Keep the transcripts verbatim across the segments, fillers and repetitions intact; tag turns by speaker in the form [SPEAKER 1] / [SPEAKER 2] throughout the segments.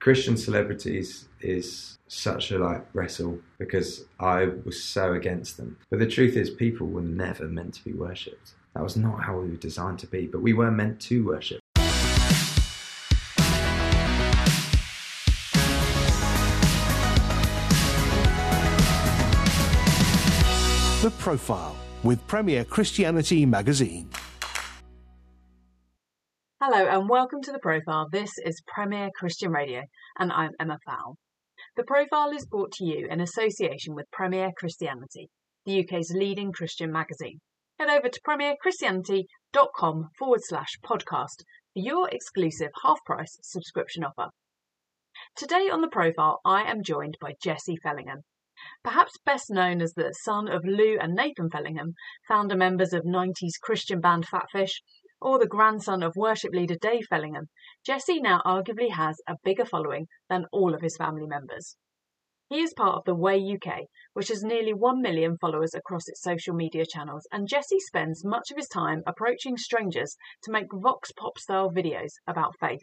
[SPEAKER 1] Christian celebrities is such a like wrestle because I was so against them. But the truth is, people were never meant to be worshipped. That was not how we were designed to be, but we were meant to worship.
[SPEAKER 2] The Profile with Premier Christianity Magazine.
[SPEAKER 3] Hello and welcome to The Profile. This is Premier Christian Radio and I'm Emma Fowle. The Profile is brought to you in association with Premier Christianity, the U K's leading Christian magazine. Head over to premierchristianity.com forward slash podcast for your exclusive half-price subscription offer. Today on The Profile, I am joined by Jesse Fellingham. Perhaps best known as the son of Lou and Nathan Fellingham, founder members of nineties Christian band Fatfish, or the grandson of worship leader Dave Fellingham, Jesse now arguably has a bigger following than all of his family members. He is part of the Way U K, which has nearly one million followers across its social media channels, and Jesse spends much of his time approaching strangers to make vox pop style videos about faith.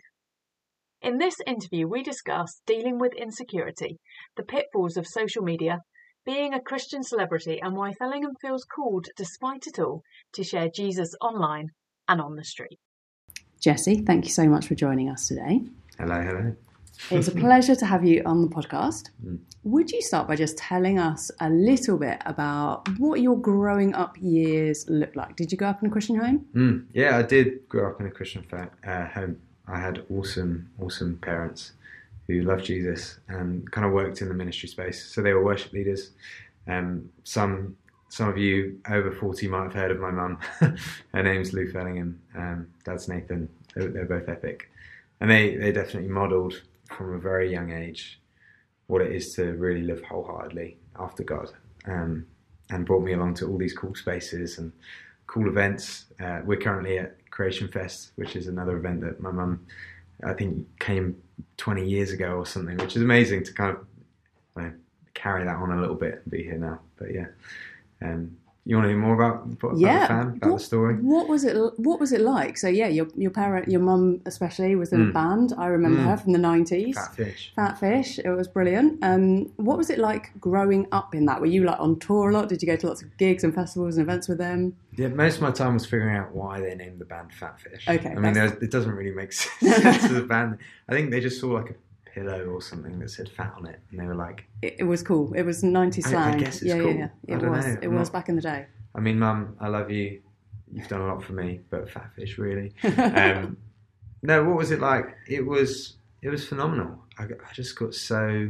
[SPEAKER 3] In this interview, we discuss dealing with insecurity, the pitfalls of social media, being a Christian celebrity, and why Fellingham feels called, despite it all, to share Jesus online and on the street. Jesse, thank you so much for joining us today.
[SPEAKER 1] Hello, hello.
[SPEAKER 3] It's a pleasure to have you on the podcast. Mm. Would you start by just telling us a little bit about what your growing up years looked like? Did you grow up in a Christian home?
[SPEAKER 1] Mm. Yeah, I did grow up in a Christian fa- uh, home. I had awesome, awesome parents who loved Jesus and kind of worked in the ministry space. So they were worship leaders. Um, some some of you over forty might have heard of my mum. Her name's Lou Fellingham. Um, Dad's Nathan. They're, they're both epic. And they, they definitely modelled from a very young age what it is to really live wholeheartedly after God. Um, and brought me along to all these cool spaces and cool events. Uh, we're currently at Creation Fest, which is another event that my mum, I think, came twenty years ago or something, which is amazing to kind of you know, carry that on a little bit and be here now. But yeah, um, you want to hear more about, about
[SPEAKER 3] yeah.
[SPEAKER 1] the fan, about
[SPEAKER 3] what,
[SPEAKER 1] the story?
[SPEAKER 3] What was it? What was it like? So yeah, your your parent, your mum especially, was in mm. a band. I remember mm. her from the nineties.
[SPEAKER 1] Fatfish.
[SPEAKER 3] Fatfish. It was brilliant. Um, what was it like growing up in that? Were you like on tour a lot? Did you go to lots of gigs and festivals and events with them?
[SPEAKER 1] Yeah, most of my time was figuring out why they named the band Fatfish.
[SPEAKER 3] Okay.
[SPEAKER 1] I mean, it doesn't really make sense to the band. I think they just saw like a pillow or something that said fat on it, and they were like,
[SPEAKER 3] it, it was cool. It was nineties slang.
[SPEAKER 1] I, I guess it's
[SPEAKER 3] yeah,
[SPEAKER 1] cool.
[SPEAKER 3] Yeah, yeah. It
[SPEAKER 1] I
[SPEAKER 3] was.
[SPEAKER 1] Know.
[SPEAKER 3] It
[SPEAKER 1] I'm
[SPEAKER 3] was
[SPEAKER 1] not,
[SPEAKER 3] back in the day.
[SPEAKER 1] I mean, Mum, I love you. You've done a lot for me, but Fatfish, really. Um, no, what was it like? It was it was phenomenal. I, I just got so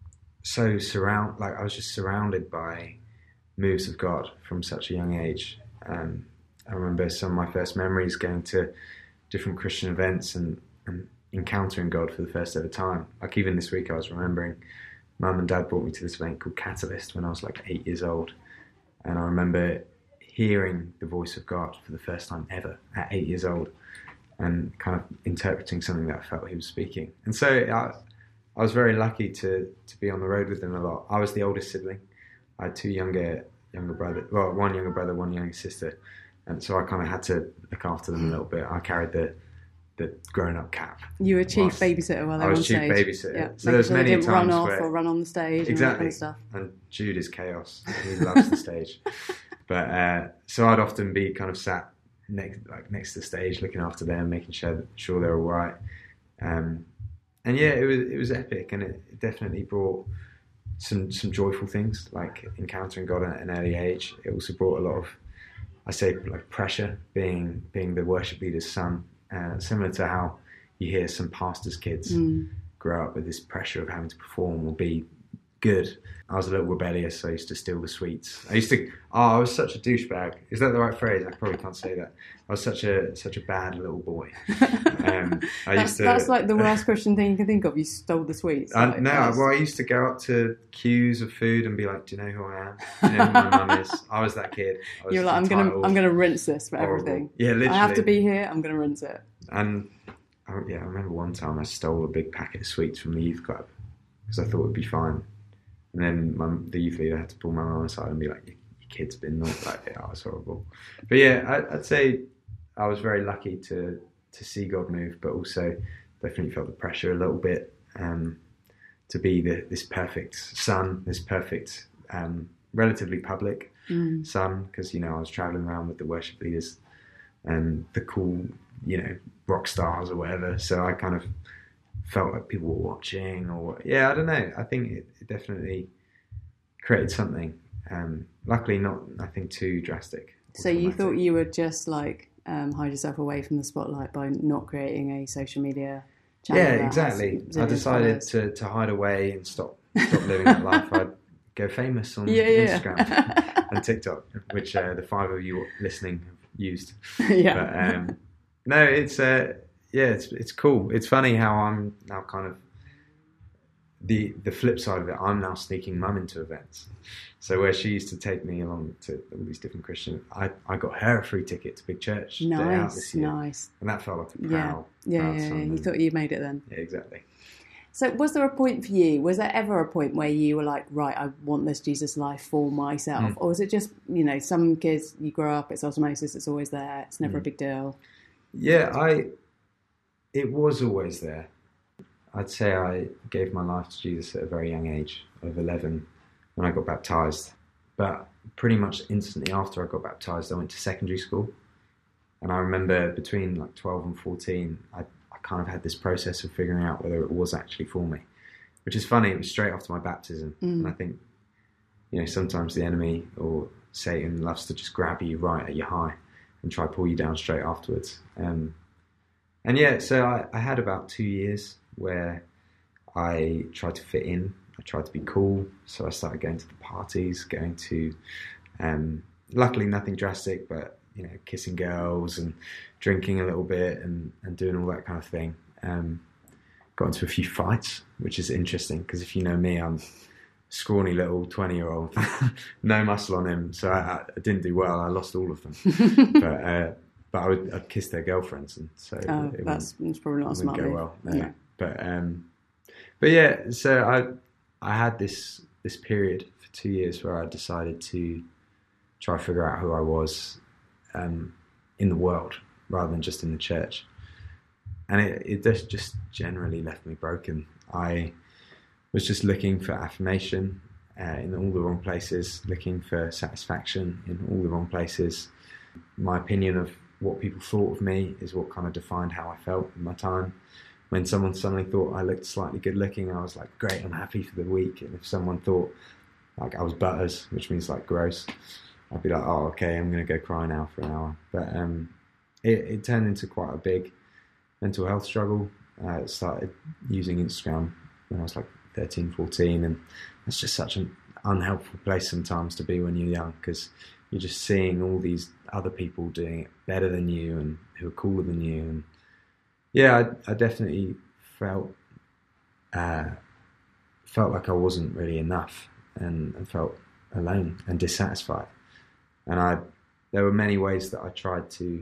[SPEAKER 1] so surround like I was just surrounded by moves of God from such a young age. Um, I remember some of my first memories going to different Christian events and, and encountering God for the first ever time. Like even this week, I was remembering Mum and Dad brought me to this event called Catalyst when I was like eight years old, and I remember hearing the voice of God for the first time ever at eight years old and kind of interpreting something that I felt he was speaking. And so I, I was very lucky to to be on the road with them a lot. I was the oldest sibling. I had two younger younger brothers, well, one younger brother, one younger sister. And so I kind of had to look after them a little bit. I carried the the grown-up cap.
[SPEAKER 3] You were chief whilst babysitter while they were on stage.
[SPEAKER 1] I was chief babysitter.
[SPEAKER 3] Yeah.
[SPEAKER 1] So there's
[SPEAKER 3] sure
[SPEAKER 1] many
[SPEAKER 3] they didn't
[SPEAKER 1] times
[SPEAKER 3] run off
[SPEAKER 1] where...
[SPEAKER 3] or run on the stage
[SPEAKER 1] exactly.
[SPEAKER 3] and that kind of stuff.
[SPEAKER 1] And Jude is chaos. He loves the stage. But uh, so I'd often be kind of sat next, like next to the stage, looking after them, making sure sure they're all right. Um, and yeah, it was it was epic, and it definitely brought some some joyful things, like encountering God at an early age. It also brought a lot of, I say, like pressure, being being the worship leader's son, uh, similar to how you hear some pastors' kids mm. grow up with this pressure of having to perform or be good. I was a little rebellious, so I used to steal the sweets. I used to, oh, I was such a douchebag. Is that the right phrase? I probably can't say that. I was such a such a bad little boy. Um, I
[SPEAKER 3] that's,
[SPEAKER 1] used to,
[SPEAKER 3] that's like the worst Christian thing you can think of. You stole the sweets.
[SPEAKER 1] I,
[SPEAKER 3] like,
[SPEAKER 1] no,
[SPEAKER 3] that's...
[SPEAKER 1] well, I used to go up to queues of food and be like, "Do you know who I am? Do you know who my mum is?" I was that kid. Was
[SPEAKER 3] You're like, "I'm gonna, I'm gonna rinse this for
[SPEAKER 1] horrible.
[SPEAKER 3] everything.
[SPEAKER 1] Yeah, literally.
[SPEAKER 3] I have to be here. I'm gonna rinse it."
[SPEAKER 1] And I, yeah, I remember one time I stole a big packet of sweets from the youth club because I thought it'd be fine. And then my, the youth leader had to pull my mum aside and be like, your, your kid's been naughty. Like, yeah, I was horrible. But yeah, I, I'd say I was very lucky to to see God move, but also definitely felt the pressure a little bit. um, to be the, this perfect son, this perfect, um, relatively public mm. son, because, you know, I was traveling around with the worship leaders and the cool, you know, rock stars or whatever. So I kind of felt like people were watching, or, yeah, I don't know. I think it, it definitely created something. Um, luckily, not nothing too drastic.
[SPEAKER 4] So you thought you would just like um, hide yourself away from the spotlight by not creating a social media channel?
[SPEAKER 1] Yeah, exactly. I decided to, to hide away and stop stop living that life. I'd go famous on
[SPEAKER 4] yeah, yeah.
[SPEAKER 1] Instagram and TikTok, which uh, the five of you listening have used.
[SPEAKER 4] yeah.
[SPEAKER 1] But, um, no, it's uh, yeah, it's it's cool. It's funny how I'm now kind of the the flip side of it. I'm now sneaking mum into events. So where she used to take me along to all these different Christian, I, I got her a free ticket to Big Church.
[SPEAKER 4] Nice,
[SPEAKER 1] day out this year,
[SPEAKER 4] nice.
[SPEAKER 1] And that felt like a proud,
[SPEAKER 4] yeah, yeah,
[SPEAKER 1] proud
[SPEAKER 4] yeah,
[SPEAKER 1] son.
[SPEAKER 4] yeah. You thought you made it then.
[SPEAKER 1] Yeah, exactly.
[SPEAKER 4] So was there a point for you, was there ever a point where you were like, right, I want this Jesus life for myself? Mm. Or was it just, you know, some kids, you grow up, it's osmosis, it's always there, it's never mm. a big deal?
[SPEAKER 1] Yeah, I. it was always there. I'd say I gave my life to Jesus at a very young age of eleven when I got baptised. But pretty much instantly after I got baptised, I went to secondary school. And I remember between like twelve and fourteen, I, I kind of had this process of figuring out whether it was actually for me. Which is funny, it was straight after my baptism. Mm. And I think, you know, sometimes the enemy or Satan loves to just grab you right at your high and try to pull you down straight afterwards. Um, and yeah, so I, I had about two years where I tried to fit in. I tried to be cool. So I started going to the parties, going to, um, luckily nothing drastic, but, you know, kissing girls and drinking a little bit and, and doing all that kind of thing. Um, got into a few fights, which is interesting because if you know me, I'm scrawny little twenty-year-old, no muscle on him, so I, I didn't do well. I lost all of them. but uh, but I would I'd kiss their girlfriends, and so
[SPEAKER 4] oh, it that's, that's probably not a smart
[SPEAKER 1] go
[SPEAKER 4] move.
[SPEAKER 1] well. No. Yeah. But um, but yeah, so I I had this this period for two years where I decided to try to figure out who I was um, in the world rather than just in the church, and it it just just generally left me broken. I was just looking for affirmation uh, in all the wrong places, looking for satisfaction in all the wrong places. My opinion of what people thought of me is what kind of defined how I felt in my time. When someone suddenly thought I looked slightly good looking, I was like, great, I'm happy for the week. And if someone thought like I was butters, which means like gross, I'd be like, oh, okay, I'm going to go cry now for an hour. But um, it, it turned into quite a big mental health struggle. I uh, started using Instagram when I was like thirteen, fourteen, and it's just such an unhelpful place sometimes to be when you're young, because you're just seeing all these other people doing it better than you and who are cooler than you. And yeah, I, I definitely felt uh, felt like I wasn't really enough, and, and felt alone and dissatisfied. And I there were many ways that I tried to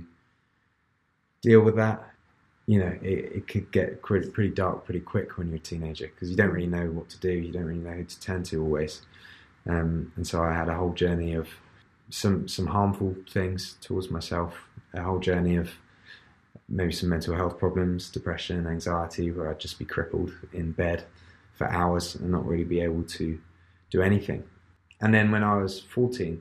[SPEAKER 1] deal with that. You know, it, it could get pretty dark pretty quick when you're a teenager, because you don't really know what to do. You don't really know who to turn to always. Um, and so I had a whole journey of some some harmful things towards myself, a whole journey of maybe some mental health problems, depression, anxiety, where I'd just be crippled in bed for hours and not really be able to do anything. And then when I was fourteen,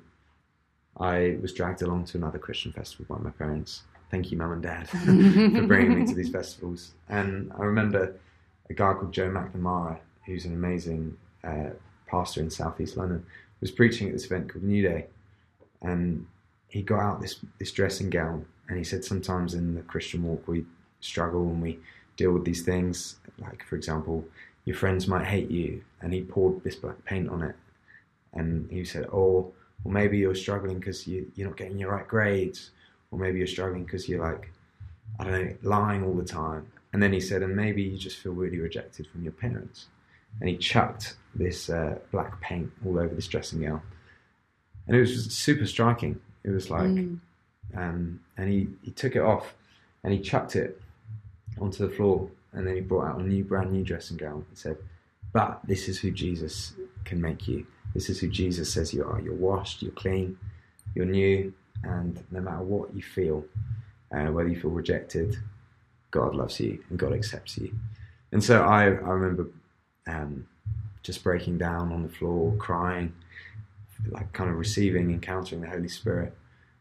[SPEAKER 1] I was dragged along to another Christian festival by my parents. Thank you, Mum and Dad, for bringing me to these festivals. And I remember a guy called Joe McNamara, who's an amazing uh, pastor in Southeast London, was preaching at this event called New Day. And he got out this, this dressing gown, and he said sometimes in the Christian walk we struggle and we deal with these things. Like, for example, your friends might hate you, and he poured this black paint on it. And he said, oh, well, maybe you're struggling because you, you're not getting your right grades. Or maybe you're struggling because you're like, I don't know, lying all the time. And then he said, and maybe you just feel really rejected from your parents. And he chucked this uh, black paint all over this dressing gown. And it was just super striking. It was like, mm. um, and he, he took it off and he chucked it onto the floor. And then he brought out a new, brand new dressing gown and said, but this is who Jesus can make you. This is who Jesus says you are. You're washed, you're clean, you're new. And no matter what you feel, uh, whether you feel rejected, God loves you and God accepts you. And so I, I remember um, just breaking down on the floor, crying, like kind of receiving, encountering the Holy Spirit,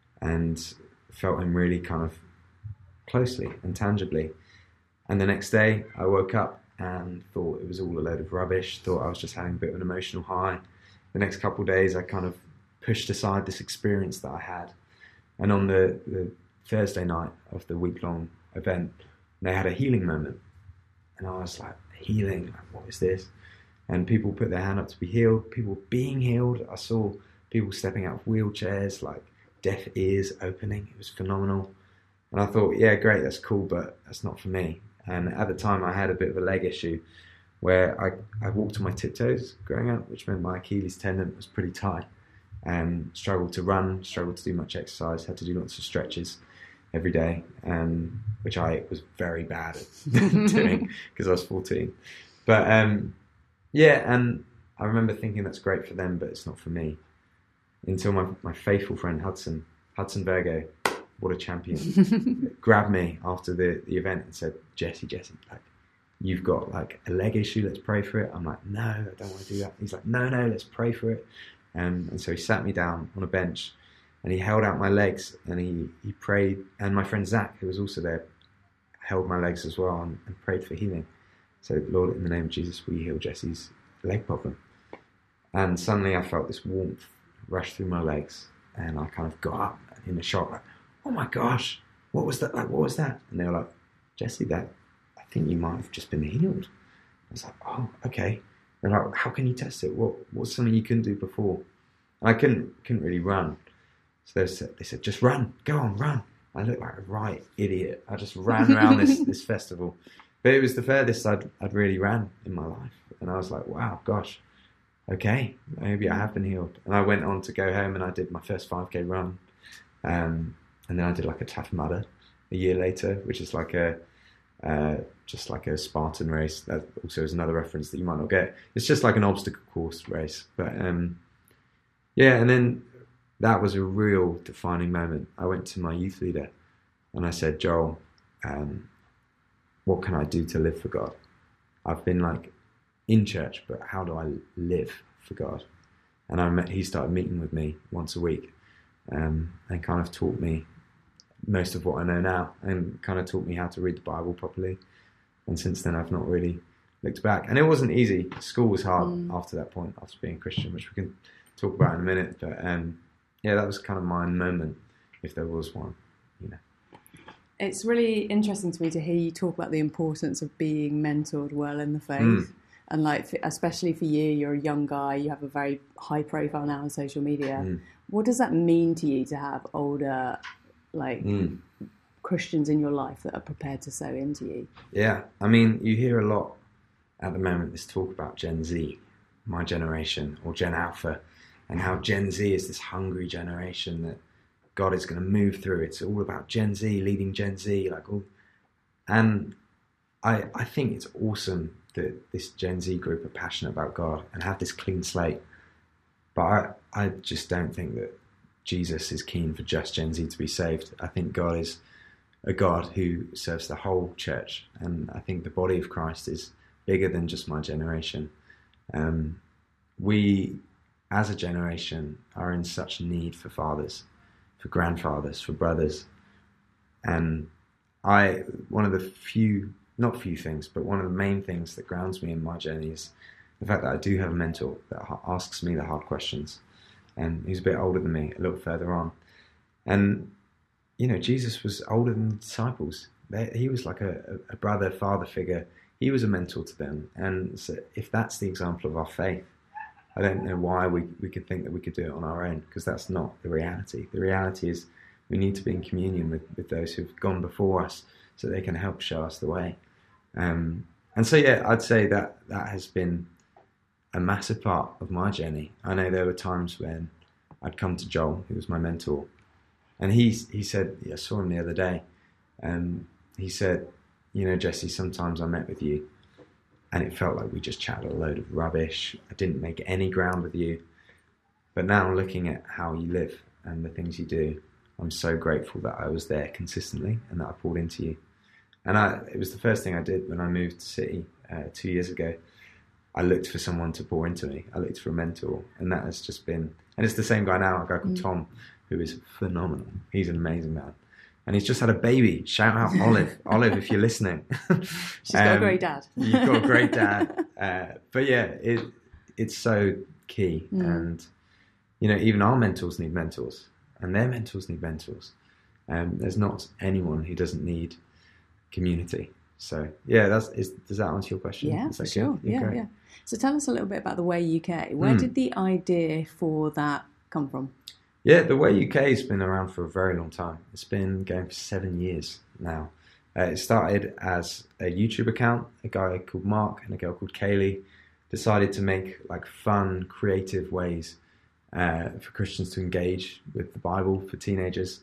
[SPEAKER 1] and felt him really kind of closely and tangibly. And the next day I woke up and thought it was all a load of rubbish, thought I was just having a bit of an emotional high. The next couple of days I kind of pushed aside this experience that I had. And on the, the Thursday night of the week-long event, they had a healing moment. And I was like, healing? Like, what is this? And people put their hand up to be healed, people being healed. I saw people stepping out of wheelchairs, like deaf ears opening. It was phenomenal. And I thought, yeah, great, that's cool, but that's not for me. And at the time I had a bit of a leg issue where I, I walked on my tiptoes growing up, which meant my Achilles tendon was pretty tight. And struggled to run, struggled to do much exercise, had to do lots of stretches every day, um, which I was very bad at doing because I was fourteen. But um, yeah, and I remember thinking that's great for them, but it's not for me. Until my, my faithful friend Hudson, Hudson Virgo, what a champion, grabbed me after the, the event and said, Jesse, Jesse, like, you've got like a leg issue, let's pray for it. I'm like, no, I don't want to do that. He's like, no, no, let's pray for it. Um, and so he sat me down on a bench and he held out my legs and he, he prayed. And my friend Zach, who was also there, held my legs as well and, and prayed for healing. So, Lord, in the name of Jesus, will you heal Jesse's leg problem? And suddenly I felt this warmth rush through my legs and I kind of got up in a shock, like, oh my gosh, what was that? Like, what was that? And they were like, Jesse, that, I think you might have just been healed. I was like, oh, okay. They're like, how can you test it? What What's something you couldn't do before? And I couldn't couldn't really run. So they said, they said, just run, go on, run. I looked like a right idiot. I just ran around this, this festival. But it was the furthest I'd, I'd really ran in my life. And I was like, wow, gosh, okay, maybe I have been healed. And I went on to go home and I did my first five K run. Um, and then I did like a Tough Mudder a year later, which is like a, uh, just like a Spartan race. That also is another reference that you might not get. It's just like an obstacle course race. But um, yeah, and then that was a real defining moment. I went to my youth leader and I said, Joel, um, what can I do to live for God? I've been like in church, but how do I live for God? And I met, he started meeting with me once a week um, and kind of taught me most of what I know now and kind of taught me how to read the Bible properly. And since then, I've not really looked back. And it wasn't easy. School was hard mm. after that point, after being a Christian, which we can talk about in a minute. But um, yeah, that was kind of my moment, if there was one, you know.
[SPEAKER 4] It's really interesting to me to hear you talk about the importance of being mentored well in the faith. Mm. And like, especially for you, you're a young guy, you have a very high profile now on social media. Mm. What does that mean to you to have older, like, mm. Christians in your life that are prepared to sow into you?
[SPEAKER 1] Yeah, I mean, you hear a lot at the moment this talk about Gen Z, my generation, or Gen Alpha, and how Gen Z is this hungry generation that God is going to move through. It's all about Gen Z, leading Gen Z, like all, and I I think it's awesome that this Gen Z group are passionate about God and have this clean slate. But I, I just don't think that Jesus is keen for just Gen Z to be saved. I think God is a God who serves the whole church. And I think the body of Christ is bigger than just my generation. Um, we, as a generation, are in such need for fathers, for grandfathers, for brothers. And I, one of the few, not few things, but one of the main things that grounds me in my journey is the fact that I do have a mentor that asks me the hard questions. And he's a bit older than me, a little further on. And, you know, Jesus was older than the disciples. He was like a, a brother, father figure. He was a mentor to them. And so if that's the example of our faith, I don't know why we, we could think that we could do it on our own, because that's not the reality. The reality is we need to be in communion with, with those who've gone before us so they can help show us the way. Um, and so, yeah, I'd say that that has been a massive part of my journey. I know there were times when I'd come to Joel, who was my mentor, and he he said, I saw him the other day, and he said, you know, Jesse, sometimes I met with you and it felt like we just chatted a load of rubbish. I didn't make any ground with you. But now looking at how you live and the things you do, I'm so grateful that I was there consistently and that I poured into you. And I, it was the first thing I did when I moved to City uh, two years ago, I looked for someone to pour into me. I looked for a mentor, and that has just been, and it's the same guy now, a guy called mm. Tom, who is phenomenal. He's an amazing man. And he's just had a baby. Shout out Olive. Olive, if you're listening.
[SPEAKER 4] She's um, got a great dad.
[SPEAKER 1] You've got a great dad. Uh, but yeah, it it's so key. Mm. And, you know, even our mentors need mentors. And their mentors need mentors. Um, there's not anyone who doesn't need community. So, yeah, that's is, does that answer your question?
[SPEAKER 4] Yeah,
[SPEAKER 1] is
[SPEAKER 4] for sure. Yeah, yeah. So tell us a little bit about the Way U K. Where mm. did the idea for that come from?
[SPEAKER 1] Yeah, the Way U K has been around for a very long time. It's been going for seven years now. Uh, it started as a YouTube account. A guy called Mark and a girl called Kaylee decided to make like fun, creative ways uh, for Christians to engage with the Bible for teenagers.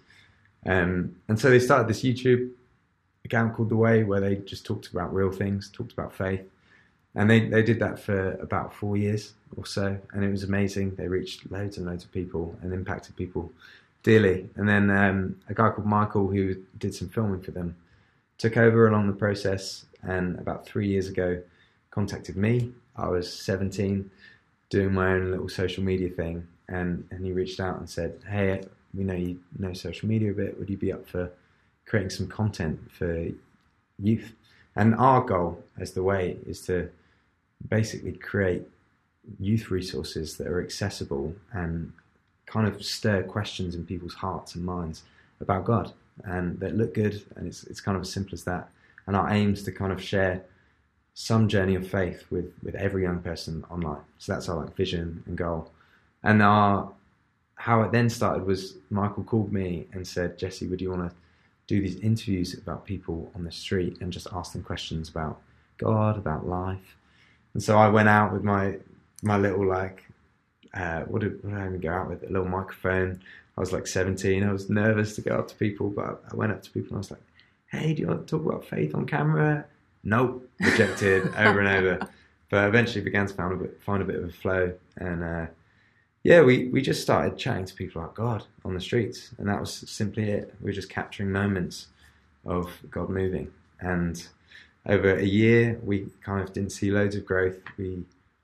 [SPEAKER 1] Um, and so they started this YouTube account called The Way, where they just talked about real things, talked about faith. And they, they did that for about four years or so, and it was amazing. They reached loads and loads of people and impacted people dearly. And then um, a guy called Michael, who did some filming for them, took over along the process, and about three years ago contacted me. I was seventeen, doing my own little social media thing, and, and he reached out and said, hey, we know you know social media a bit. Would you be up for creating some content for youth? And our goal as The Way is to basically create youth resources that are accessible and kind of stir questions in people's hearts and minds about God, and that look good, and it's it's kind of as simple as that. And our aim is to kind of share some journey of faith with, with every young person online. So that's our like vision and goal. And our how it then started was Michael called me and said, Jesse, would you want to do these interviews about people on the street and just ask them questions about God, about life? And so I went out with my my little like uh, what did, what did I even go out with? A little microphone. I was like seventeen. I was nervous to go up to people, but I went up to people and I was like, "Hey, do you want to talk about faith on camera?" Nope, rejected over and over. But eventually began to find a bit, find a bit of a flow, and uh, yeah, we we just started chatting to people about God on the streets, and that was simply it. We were just capturing moments of God moving, and over a year, we kind of didn't see loads of growth. We,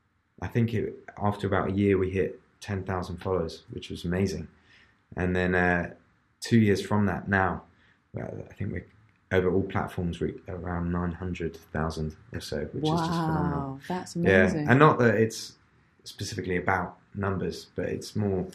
[SPEAKER 1] I think it, after about a year, we hit ten thousand followers, which was amazing. And then uh, two years from that now, well, I think we're over all platforms, we're around nine hundred thousand or so, which
[SPEAKER 4] wow,
[SPEAKER 1] is just phenomenal.
[SPEAKER 4] Wow, that's amazing.
[SPEAKER 1] Yeah, and not that it's specifically about numbers, but it's more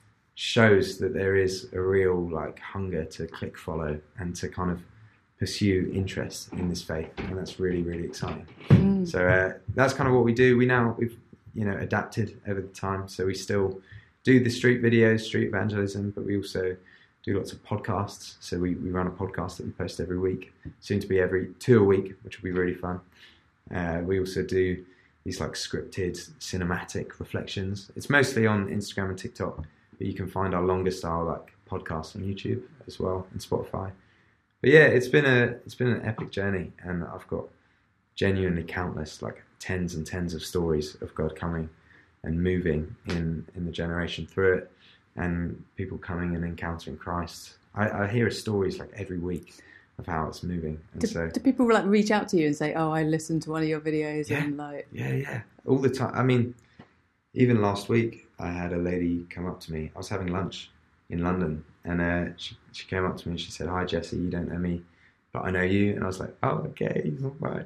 [SPEAKER 1] shows that there is a real like hunger to click follow and to kind of pursue interest in this faith, and that's really, really exciting. Mm. So uh, that's kind of what we do. We now we've you know adapted over the time, so we still do the street videos, street evangelism, but we also do lots of podcasts. So we, we run a podcast that we post every week, soon to be every two a week, which will be really fun. Uh, we also do these like scripted cinematic reflections. It's mostly on Instagram and TikTok, but you can find our longer style like podcasts on YouTube as well and Spotify. But yeah, it's been a it's been an epic journey, and I've got genuinely countless, like tens and tens of stories of God coming and moving in, in the generation through it, and people coming and encountering Christ. I, I hear stories like every week of how it's moving. And
[SPEAKER 4] do,
[SPEAKER 1] so,
[SPEAKER 4] do people like reach out to you and say, "Oh, I listened to one of your videos,"
[SPEAKER 1] yeah,
[SPEAKER 4] and like
[SPEAKER 1] yeah, yeah, all the time. I mean, even last week, I had a lady come up to me. I was having lunch in London, and uh, she she came up to me and she said, "Hi, Jesse, you don't know me, but I know you." And I was like, "Oh, okay, he's all right."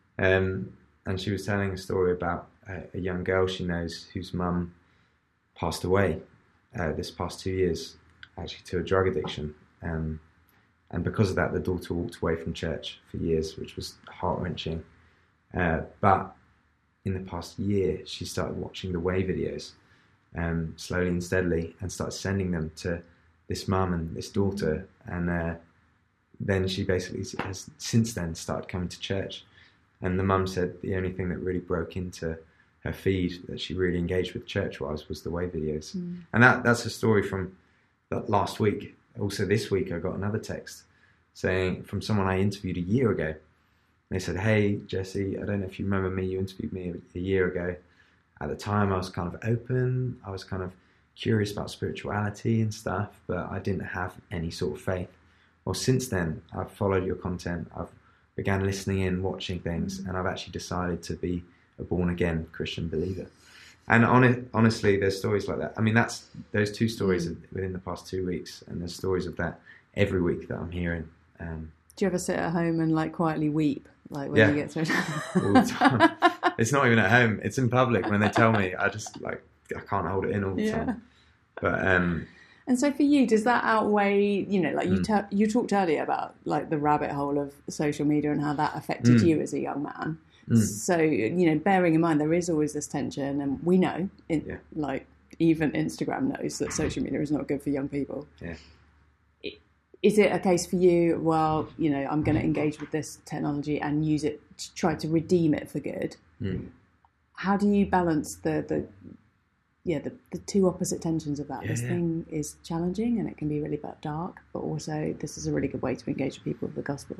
[SPEAKER 1] Um, and she was telling a story about a, a young girl she knows whose mum passed away uh, this past two years, actually to a drug addiction. Um, and because of that, the daughter walked away from church for years, which was heart-wrenching. Uh, but in the past year, she started watching the Way videos um, slowly and steadily, and started sending them to this mum and this daughter. And uh, then she basically has since then started coming to church. And the mum said the only thing that really broke into her feed that she really engaged with church-wise was the Way videos. Mm. And that that's a story from that last week. Also this week I got another text saying from someone I interviewed a year ago. They said, "Hey, Jesse, I don't know if you remember me, you interviewed me a year ago. At the time I was kind of open, I was kind of curious about spirituality and stuff, but I didn't have any sort of faith. Well, since then, I've followed your content, I've began listening in, watching things, and I've actually decided to be a born-again Christian believer. And on, honestly, there's stories like that. I mean, that's those two stories within the past two weeks, and there's stories of that every week that I'm hearing. Um,
[SPEAKER 4] Do you ever sit at home and like quietly weep, like when
[SPEAKER 1] yeah,
[SPEAKER 4] you get through?
[SPEAKER 1] all the time. It's not even at home; it's in public. When they tell me, I just like I can't hold it in all the
[SPEAKER 4] Yeah.
[SPEAKER 1] time. But um,
[SPEAKER 4] and so for you, does that outweigh? You know, like you
[SPEAKER 1] Mm.
[SPEAKER 4] ta- you talked earlier about like the rabbit hole of social media and how that affected
[SPEAKER 1] Mm.
[SPEAKER 4] you as a young man.
[SPEAKER 1] Mm.
[SPEAKER 4] So, you know, bearing in mind there is always this tension, and we know, in,
[SPEAKER 1] Yeah.
[SPEAKER 4] like even Instagram knows that social media is not good for young people.
[SPEAKER 1] Yeah.
[SPEAKER 4] Is it a case for you, well, you know, I'm going to engage with this technology and use it to try to redeem it for good?
[SPEAKER 1] Mm.
[SPEAKER 4] How do you balance the, the yeah, the, the two opposite tensions of that?
[SPEAKER 1] Yeah,
[SPEAKER 4] this
[SPEAKER 1] yeah.
[SPEAKER 4] thing is challenging and it can be really dark, but also this is a really good way to engage with people with the gospel.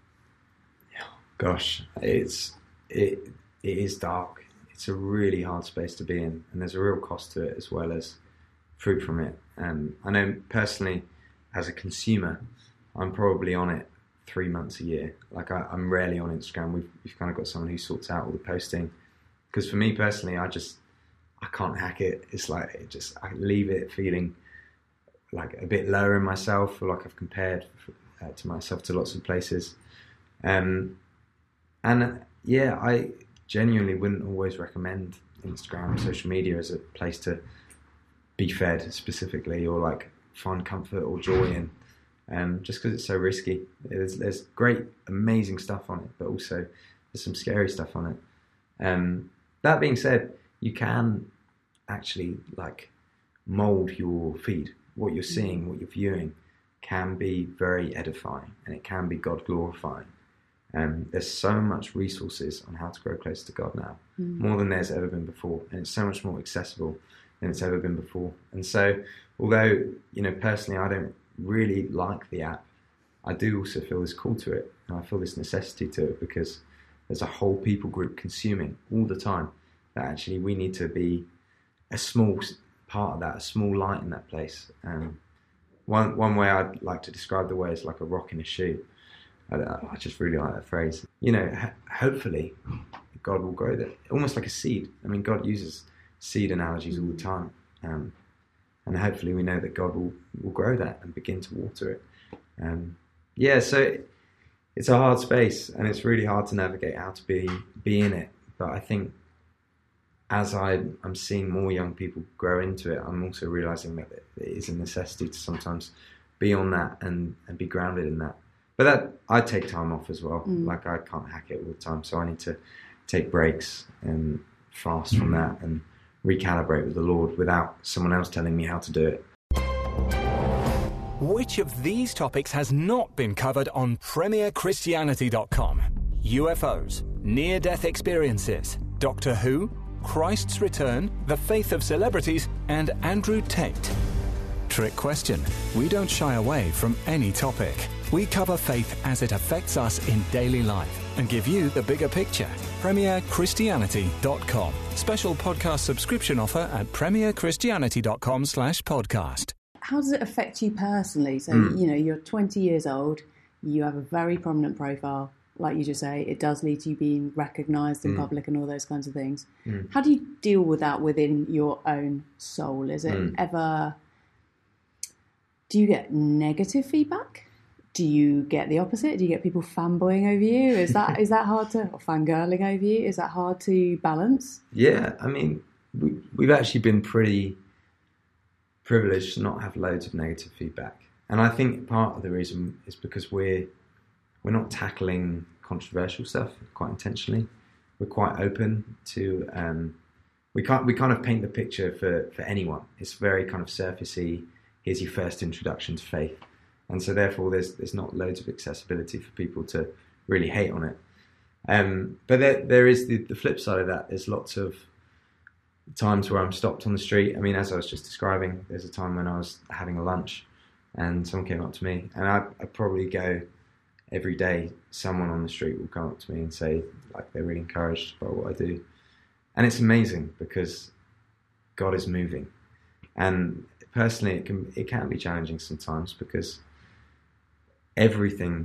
[SPEAKER 1] Gosh, it's it it is dark. It's a really hard space to be in, and there's a real cost to it as well as fruit from it. And I know personally, as a consumer, I'm probably on it three months a year. Like I, I'm rarely on Instagram. We've we've kind of got someone who sorts out all the posting. Because for me personally, I just I can't hack it. It's like it just I leave it feeling like a bit lower in myself, or like I've compared uh, to myself to lots of places. Um, and yeah, I genuinely wouldn't always recommend Instagram, social media as a place to be fed specifically, or like find comfort or joy in, um, just because it's so risky. There's, there's great, amazing stuff on it, but also there's some scary stuff on it. Um, that being said, you can actually like mold your feed. What you're seeing, what you're viewing, can be very edifying, and it can be God glorifying. Um, there's so much resources on how to grow closer to God now, mm. more than there's ever been before, and it's so much more accessible than it's ever been before. And so, although you know personally I don't really like the app, I do also feel this call to it, and I feel this necessity to it, because there's a whole people group consuming all the time that actually we need to be a small part of that, a small light in that place. Um, one one way I'd like to describe the way is like a rock in a shoe. I, I just really like that phrase. You know, ho- hopefully God will grow that, almost like a seed. I mean, God uses seed analogies all the time, um, and hopefully we know that God will, will grow that and begin to water it. Um, yeah, so it, it's a hard space, and it's really hard to navigate how to be be in it. But I think as I, I'm seeing more young people grow into it, I'm also realizing that it is a necessity to sometimes be on that and, and be grounded in that. But that I take time off as well. Mm. Like I can't hack it all the time, so I need to take breaks and fast from that and recalibrate with the Lord without someone else telling me how to do it.
[SPEAKER 5] Which of these topics has not been covered on Premier Christianity dot com? U F Os, near-death experiences, Doctor Who, Christ's return, the faith of celebrities, and Andrew Tate. Trick question. We don't shy away from any topic. We cover faith as it affects us in daily life and give you the bigger picture. Premier Christianity dot com. Special podcast subscription offer at Premier Christianity dot com slash podcast.
[SPEAKER 4] How does it affect you personally? So,
[SPEAKER 1] Mm.
[SPEAKER 4] you know, you're twenty years old, you have a very prominent profile. Like you just say, it does lead to you being recognised in mm. public and all those kinds of things.
[SPEAKER 1] Mm.
[SPEAKER 4] How do you deal with that within your own soul? Is it
[SPEAKER 1] mm.
[SPEAKER 4] ever... Do you get negative feedback? Do you get the opposite? Do you get people fanboying over you? Is that is that hard to... Or fangirling over you? Is that hard to balance?
[SPEAKER 1] Yeah, I mean, we, we've actually been pretty privileged to not have loads of negative feedback. And I think part of the reason is because we're we're not tackling controversial stuff quite intentionally. We're quite open to... Um, we can't we kind of paint the picture for, for anyone. It's very kind of surfacey. Here's your first introduction to faith. And so therefore there's there's not loads of accessibility for people to really hate on it. Um, but there there is the, the flip side of that. There's lots of times where I'm stopped on the street. I mean, as I was just describing, there's a time when I was having a lunch and someone came up to me, and I I probably go every day, someone on the street will come up to me and say like they're really encouraged by what I do. And it's amazing because God is moving. And personally, it can it can be challenging sometimes because everything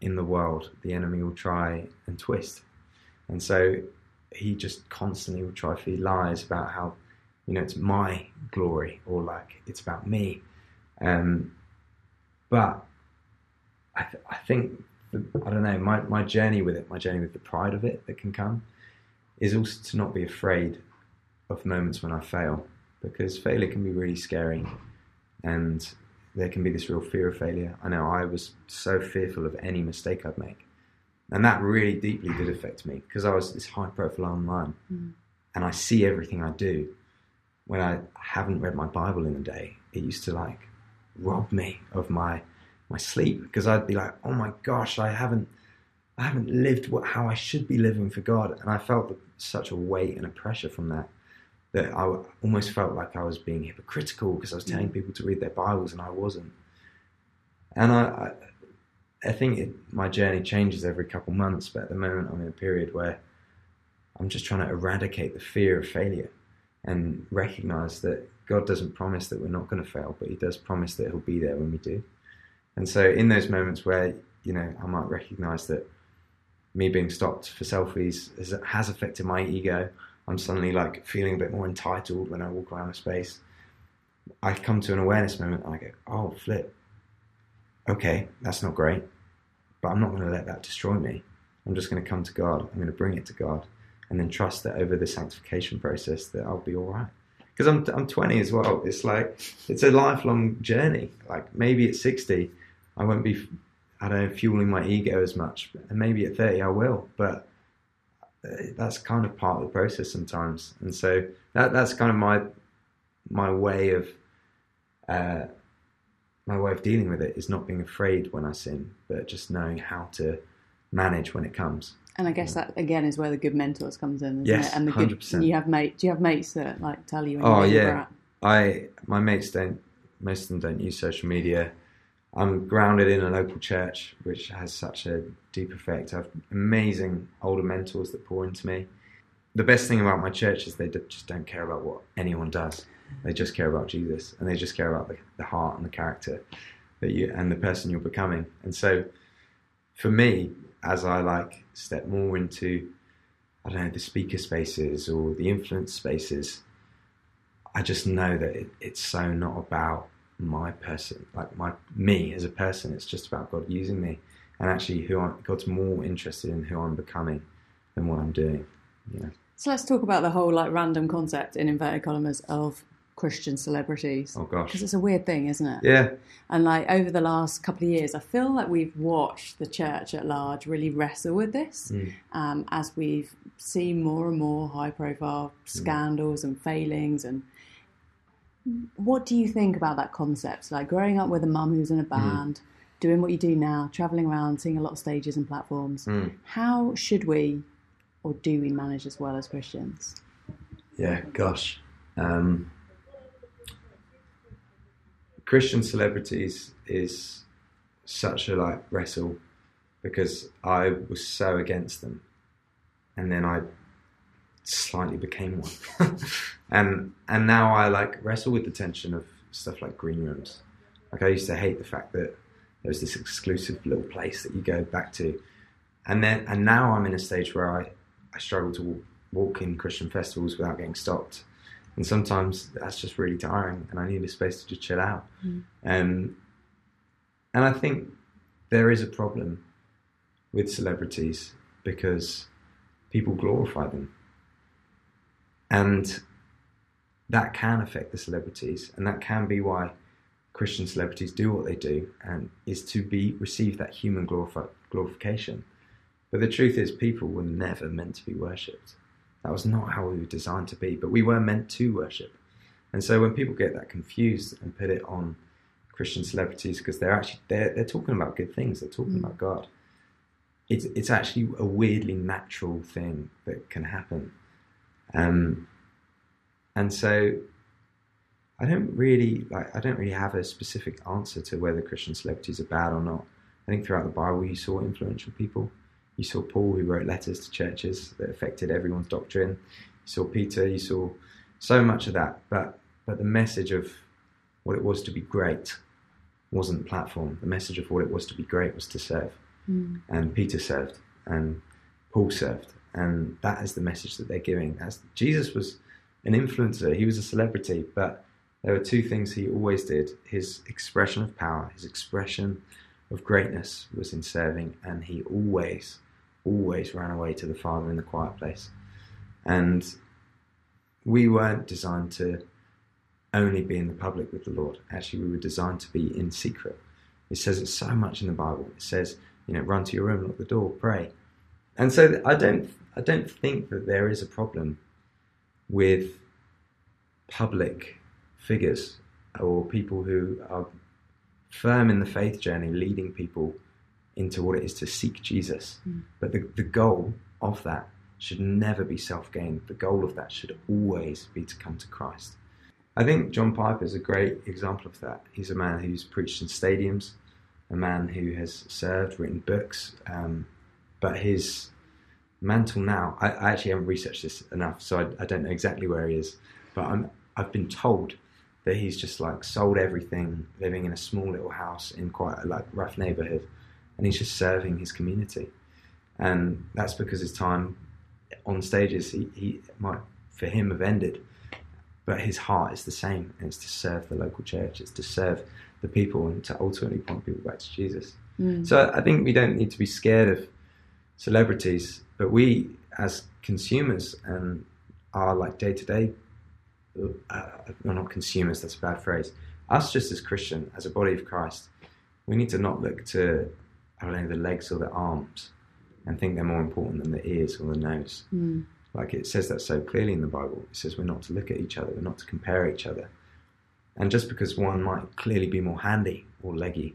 [SPEAKER 1] in the world, the enemy will try and twist. And so he just constantly will try to feed lies about how, you know, it's my glory, or like it's about me. Um, but I, th- I think, the, I don't know, my, my journey with it, my journey with the pride of it that can come, is also to not be afraid of moments when I fail, because failure can be really scary, and there can be this real fear of failure. I know I was so fearful of any mistake I'd make, and that really deeply did affect me, because I was this high profile online, mm. and I see everything I do. When I haven't read my Bible in a day, it used to like rob me of my my sleep, because I'd be like, oh my gosh, I haven't I haven't lived what, how I should be living for God, and I felt such a weight and a pressure from that, that I almost felt like I was being hypocritical because I was telling people to read their Bibles and I wasn't. And I, I, I think it, my journey changes every couple months, but at the moment I'm in a period where I'm just trying to eradicate the fear of failure and recognize that God doesn't promise that we're not going to fail, but he does promise that he'll be there when we do. And so in those moments where, you know, I might recognize that me being stopped for selfies has, has affected my ego, I'm suddenly like feeling a bit more entitled when I walk around a space, I come to an awareness moment and I go, oh, flip. Okay, that's not great, but I'm not going to let that destroy me. I'm just going to come to God. I'm going to bring it to God, and then trust that over the sanctification process that I'll be all right. Because I'm I'm twenty as well. It's like, it's a lifelong journey. Like maybe at sixty, I won't be, I don't know, fueling my ego as much, and maybe at thirty I will. But that's kind of part of the process sometimes. And so that that's kind of my my way of uh, my way of dealing with it, is not being afraid when I sin, but just knowing how to manage when it comes.
[SPEAKER 4] And I guess that again is where the good mentors comes in, isn't
[SPEAKER 1] yes,
[SPEAKER 4] it? And the
[SPEAKER 1] one hundred percent.
[SPEAKER 4] Good, you have mate. Do you have mates that like tell you? When
[SPEAKER 1] oh
[SPEAKER 4] you're
[SPEAKER 1] yeah, I my mates don't. Most of them don't use social media. I'm grounded in a local church, which has such a deep effect. I have amazing older mentors that pour into me. The best thing about my church is they just don't care about what anyone does. They just care about Jesus, and they just care about the, the heart and the character that you and the person you're becoming. And so, for me, as I like step more into, I don't know, the speaker spaces or the influence spaces, I just know that it, it's so not about my person, like my me as a person. It's just about God using me, and actually who I'm, God's more interested in who I'm becoming than what I'm doing. You know.
[SPEAKER 4] So let's talk about the whole like random concept in inverted commas of Christian celebrities.
[SPEAKER 1] Oh gosh,
[SPEAKER 4] because it's a weird thing, isn't it?
[SPEAKER 1] Yeah.
[SPEAKER 4] And like over the last couple of years, I feel like we've watched the church at large really wrestle with this, mm. um, as we've seen more and more high-profile scandals mm. and failings. And what do you think about that concept? Like growing up with a mum who's in a band, mm. doing what you do now, travelling around, seeing a lot of stages and platforms. Mm. How should we, or do we manage as well as Christians?
[SPEAKER 1] Yeah, gosh. Um, Christian celebrities is such a like wrestle, because I was so against them, and then I slightly became one, and and now I like wrestle with the tension of stuff like green rooms. Like I used to hate the fact that there was this exclusive little place that you go back to, and then and now I'm in a stage where I I struggle to walk, walk in Christian festivals without getting stopped. And sometimes that's just really tiring, and I need a space to just chill out. Mm. Um, and I think there is a problem with celebrities because people glorify them. And that can affect the celebrities, and that can be why Christian celebrities do what they do, and is to be receive that human glorifi- glorification. But the truth is, people were never meant to be worshipped. That was not how we were designed to be, but we were meant to worship. And so when people get that confused and put it on Christian celebrities, because they're actually, they're, they're talking about good things, they're talking mm. about God, it's, it's actually a weirdly natural thing that can happen. Um, and so I don't really, like, I don't really have a specific answer to whether Christian celebrities are bad or not. I think throughout the Bible you saw influential people. You saw Paul, who wrote letters to churches that affected everyone's doctrine. You saw Peter, you saw so much of that. But but the message of what it was to be great wasn't the platform. The message of what it was to be great was to serve.
[SPEAKER 4] Mm.
[SPEAKER 1] And Peter served, and Paul served, and that is the message that they're giving. As Jesus was an influencer, he was a celebrity, but there were two things he always did. His expression of power, his expression of greatness was in serving, and he always, always ran away to the Father in the quiet place. And we weren't designed to only be in the public with the Lord. Actually, we were designed to be in secret. It says it so much in the Bible. It says, you know, run to your room, lock the door, pray. And so I don't, I don't think that there is a problem with public figures or people who are firm in the faith journey, leading people into what it is to seek Jesus. Mm. But the, the goal of that should never be self-gain. The goal of that should always be to come to Christ. I think John Piper is a great example of that. He's a man who's preached in stadiums, a man who has served, written books, um, but his mantle now, I, I actually haven't researched this enough, so I, I don't know exactly where he is, but I'm, I've been told that he's just like sold everything, living in a small little house in quite a like rough neighborhood, and he's just serving his community. And that's because his time on stages, he, he might, for him, have ended, but his heart is the same, and it's to serve the local church, it's to serve the people and to ultimately point people back to Jesus. Mm. So I think we don't need to be scared of celebrities, but we as consumers and our like day-to-day, uh, well, not consumers, that's a bad phrase, us just as Christian, as a body of Christ, we need to not look to, I don't know, the legs or the arms and think they're more important than the ears or the nose. Mm. Like it says that so clearly in the Bible. It says we're not to look at each other, we're not to compare each other. And just because one might clearly be more handy or leggy,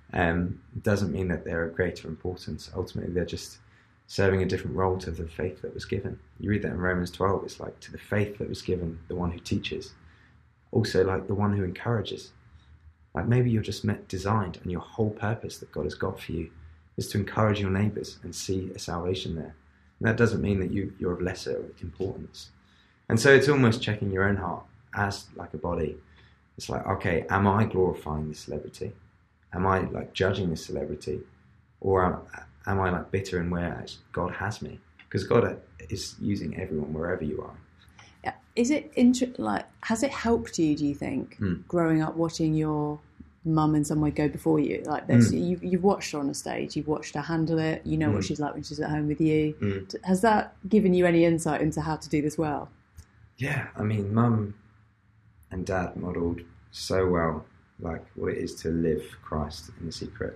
[SPEAKER 1] um, doesn't mean that they're of greater importance. Ultimately, they're just serving a different role to the faith that was given. You read that in Romans twelve, it's like to the faith that was given, the one who teaches. Also like the one who encourages. Like maybe you're just met, designed, and your whole purpose that God has got for you is to encourage your neighbours and see a salvation there. And that doesn't mean that you, you're of lesser importance. And so it's almost checking your own heart as like a body. It's like, okay, am I glorifying this celebrity? Am I like judging this celebrity? Or am, am I like bitter in where God has me? Because God is using everyone wherever you are.
[SPEAKER 4] Yeah. Is it inter- like has it helped you, do you think, mm. growing up watching your mum in some way go before you like this? Mm. You, you've watched her on a stage, you've watched her handle it, you know mm. what she's like when she's at home with you. Mm. Has that given you any insight into how to do this well?
[SPEAKER 1] Yeah, I mean, mum and dad modelled so well like what it is to live for Christ in the secret.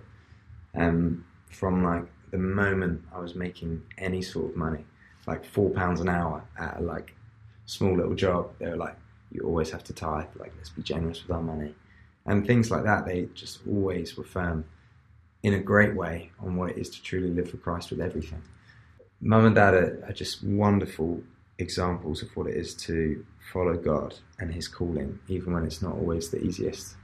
[SPEAKER 1] Um, from like the moment I was making any sort of money, like four pounds an hour at a like small little job, they were like, you always have to tithe, like let's be generous with our money. And things like that, they just always were firm in a great way on what it is to truly live for Christ with everything. Mum and dad are, are just wonderful examples of what it is to follow God and his calling, even when it's not always the easiest.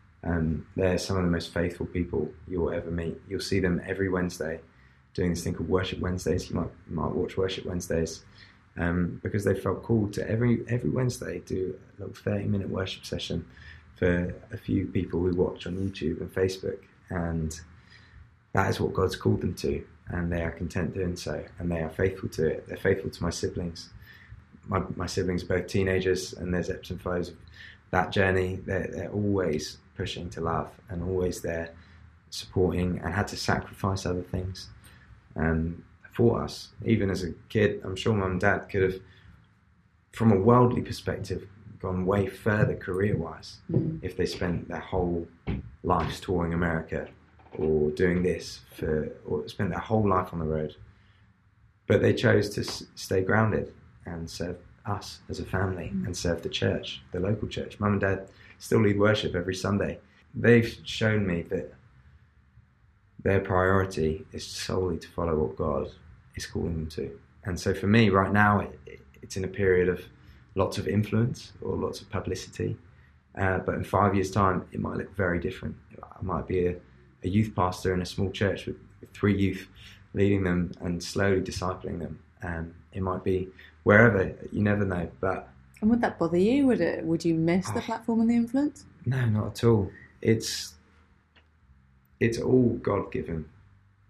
[SPEAKER 1] Um, they're some of the most faithful people you'll ever meet. You'll see them every Wednesday doing this thing called Worship Wednesdays. You might might watch Worship Wednesdays um, because they felt called to every every Wednesday do a little thirty minute worship session for a few people who watch on YouTube and Facebook, and that is what God's called them to, and they are content doing so, and they are faithful to it. They're faithful to my siblings. My, my siblings are both teenagers, and there's ebbs and flows of that journey. They're, they're always pushing to love and always there supporting, and had to sacrifice other things um, for us. Even as a kid, I'm sure mum and dad could have, from a worldly perspective, gone way further career-wise mm. if they spent their whole lives touring America or doing this for, or spent their whole life on the road. But they chose to s- stay grounded and serve us as a family mm. and serve the church, the local church. Mum and dad still lead worship every Sunday. They've shown me that their priority is solely to follow what God is calling them to. And so for me right now, it, it's in a period of lots of influence or lots of publicity. Uh, but in five years' time, it might look very different. I might be a, a youth pastor in a small church with, with three youth, leading them and slowly discipling them. And it might be wherever, you never know. But
[SPEAKER 4] and would that bother you? Would it? Would you miss the oh, platform and the influence?
[SPEAKER 1] No, not at all. It's it's all God-given.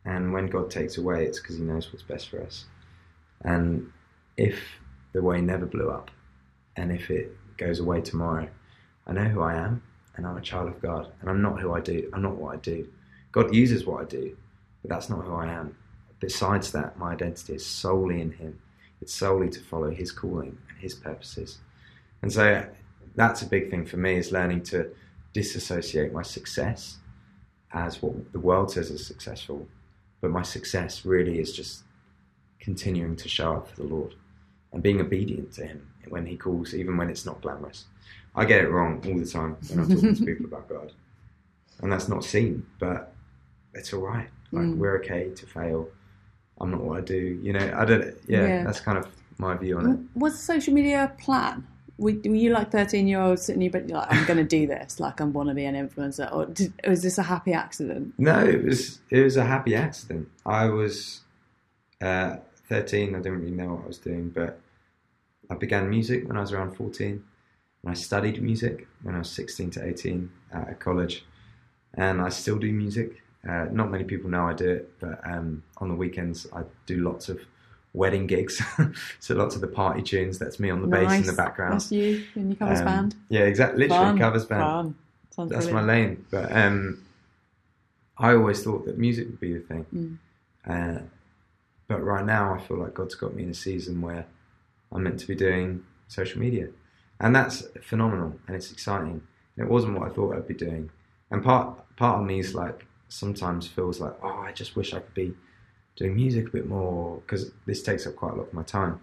[SPEAKER 1] And when God takes away, it's because he knows what's best for us. And if the way never blew up, and if it goes away tomorrow, I know who I am, and I'm a child of God, and I'm not who I do. I'm not what I do. God uses what I do, but that's not who I am. Besides that, my identity is solely in him. It's solely to follow his calling and his purposes. And so that's a big thing for me, is learning to disassociate my success as what the world says is successful. But my success really is just continuing to show up for the Lord and being obedient to him when he calls, even when it's not glamorous. I get it wrong all the time when I'm talking to people about God. And that's not seen, but it's all right. Like, mm. we're okay to fail. I'm not what I do. You know, I don't, yeah, yeah. That's kind of my view on it.
[SPEAKER 4] What's the social media plan? Were, were you like thirteen-year-old sitting in your bed, like, I'm going to do this, like I want to be an influencer? Or did, was this a happy accident?
[SPEAKER 1] No, it was it was a happy accident. I was uh, thirteen, I didn't really know what I was doing, but I began music when I was around fourteen. And I studied music when I was sixteen to eighteen at college. And I still do music. Uh, not many people know I do it, but um, on the weekends I do lots of wedding gigs. So lots of the party tunes, that's me on the
[SPEAKER 4] nice.
[SPEAKER 1] bass in the background.
[SPEAKER 4] That's you in your covers um, band.
[SPEAKER 1] Yeah, exactly. Literally
[SPEAKER 4] Fun.
[SPEAKER 1] covers band.
[SPEAKER 4] Fun. Sounds
[SPEAKER 1] that's
[SPEAKER 4] brilliant.
[SPEAKER 1] my lane. But um, I always thought that music would be the thing.
[SPEAKER 4] Mm.
[SPEAKER 1] Uh, but right now I feel like God's got me in a season where I'm meant to be doing social media. And that's phenomenal and it's exciting. And it wasn't what I thought I'd be doing. And part part of me is like, sometimes feels like, oh, I just wish I could be doing music a bit more, because this takes up quite a lot of my time.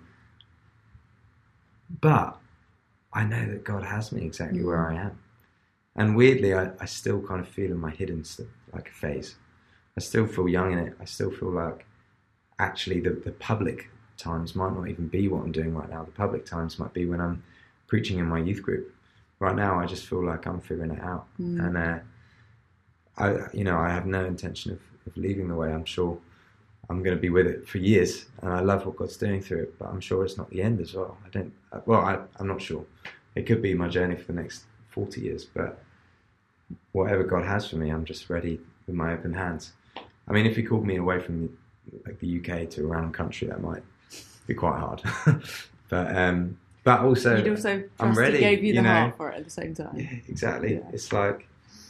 [SPEAKER 1] But I know that God has me exactly mm. where I am. And weirdly, I, I still kind of feel in my hidden stuff, like a phase. I still feel young in it. I still feel like actually the, the public times might not even be what I'm doing right now. The public times might be when I'm preaching in my youth group. Right now, I just feel like I'm figuring it out. Mm. And, uh, I, you know, I have no intention of, of leaving the way. I'm sure I'm going to be with it for years, and I love what God's doing through it. But I'm sure it's not the end as well. I don't. Well, I, I'm not sure. It could be my journey for the next forty years. But whatever God has for me, I'm just ready with my open hands. I mean, if He called me away from the, like the U K to a random country, that might be quite hard. but um, but also,
[SPEAKER 4] you'd also trust
[SPEAKER 1] I'm ready.
[SPEAKER 4] He gave you,
[SPEAKER 1] you
[SPEAKER 4] the
[SPEAKER 1] know?
[SPEAKER 4] heart for it at the same time.
[SPEAKER 1] Yeah, exactly.
[SPEAKER 4] Yeah.
[SPEAKER 1] It's like.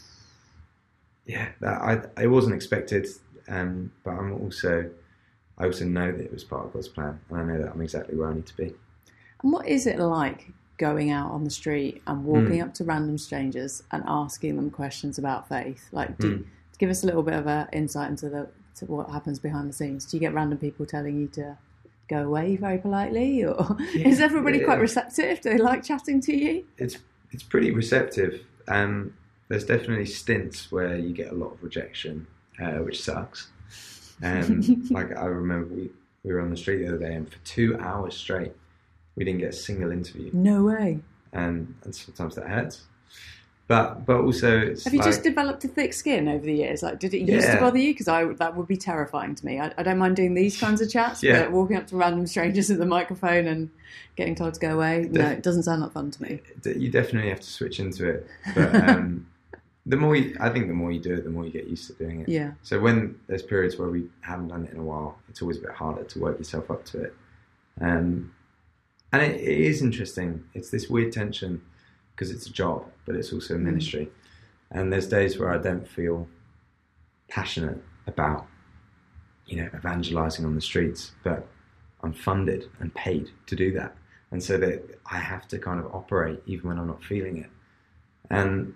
[SPEAKER 1] Yeah, that I it wasn't expected, um, but I'm also I also know that it was part of God's plan, and I know that I'm exactly where I need to be.
[SPEAKER 4] And what is it like going out on the street and walking
[SPEAKER 1] mm.
[SPEAKER 4] up to random strangers and asking them questions about faith? Like, do,
[SPEAKER 1] mm.
[SPEAKER 4] give us a little bit of a insight into the to what happens behind the scenes. Do you get random people telling you to go away very politely, or
[SPEAKER 1] yeah,
[SPEAKER 4] is everybody
[SPEAKER 1] yeah.
[SPEAKER 4] quite receptive? Do they like chatting to you?
[SPEAKER 1] It's it's pretty receptive. Um, There's definitely stints where you get a lot of rejection, uh, which sucks. Um, like I remember we, we were on the street the other day, and for two hours straight, we didn't get a single interview.
[SPEAKER 4] No way.
[SPEAKER 1] And and sometimes that hurts. But but also, it's
[SPEAKER 4] have you
[SPEAKER 1] like,
[SPEAKER 4] just developed a thick skin over the years? Like, did it used
[SPEAKER 1] yeah.
[SPEAKER 4] to bother you? Because I that would be terrifying to me. I, I don't mind doing these kinds of chats,
[SPEAKER 1] yeah.
[SPEAKER 4] but walking up to random strangers with the microphone and getting told to go away, Def- no, it doesn't sound like fun to me.
[SPEAKER 1] You definitely have to switch into it. But um, the more you, I think the more you do it, the more you get used to doing it.
[SPEAKER 4] Yeah.
[SPEAKER 1] So when there's periods where we haven't done it in a while, it's always a bit harder to work yourself up to it. Um, and it, it is interesting. It's this weird tension because it's a job, but it's also a ministry. Mm. And there's days where I don't feel passionate about, you know, evangelizing on the streets, but I'm funded and paid to do that. And so that I have to kind of operate even when I'm not feeling it. And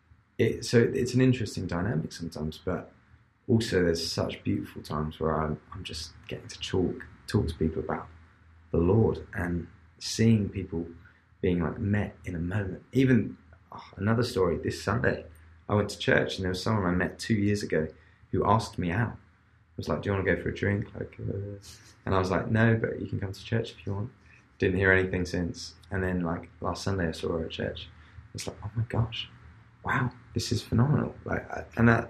[SPEAKER 1] It, so it's an interesting dynamic sometimes, but also there's such beautiful times where I'm, I'm just getting to talk, talk to people about the Lord and seeing people being like met in a moment. Even oh, another story, this Sunday, I went to church and there was someone I met two years ago who asked me out. I was like, do you want to go for a drink? Like, uh, and I was like, no, but you can come to church if you want. Didn't hear anything since. And then like last Sunday I saw her at church. It's like, oh my gosh. Wow, this is phenomenal. Like, and that,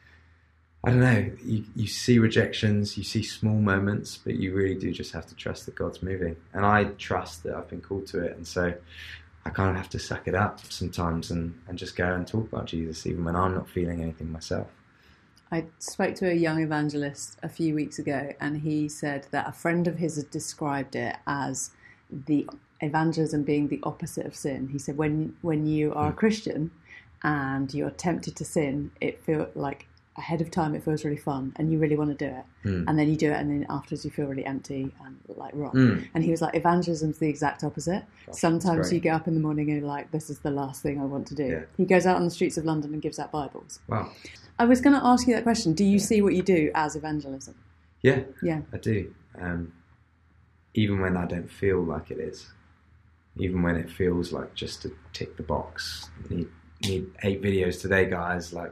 [SPEAKER 1] I don't know, you, you see rejections, you see small moments, but you really do just have to trust that God's moving. And I trust that I've been called to it. And so I kind of have to suck it up sometimes and, and just go and talk about Jesus, even when I'm not feeling anything myself.
[SPEAKER 4] I spoke to a young evangelist a few weeks ago, and he said that a friend of his had described it as the evangelism being the opposite of sin. He said when when you are a Christian and you're tempted to sin, it feels like ahead of time it feels really fun and you really want to do it, mm. and then you do it, and then afterwards you feel really empty and like wrong. Mm. And he was like, evangelism's the exact opposite. Gosh, sometimes you get up in the morning and you're like, this is the last thing I want to do. Yeah. He goes out on the streets of London and gives out Bibles.
[SPEAKER 1] Wow.
[SPEAKER 4] I was going to ask you that question. Do you yeah. see what you do as evangelism?
[SPEAKER 1] Yeah,
[SPEAKER 4] yeah,
[SPEAKER 1] I do. Um, even when I don't feel like it is, even when it feels like just to tick the box, need need eight videos today, guys. Like,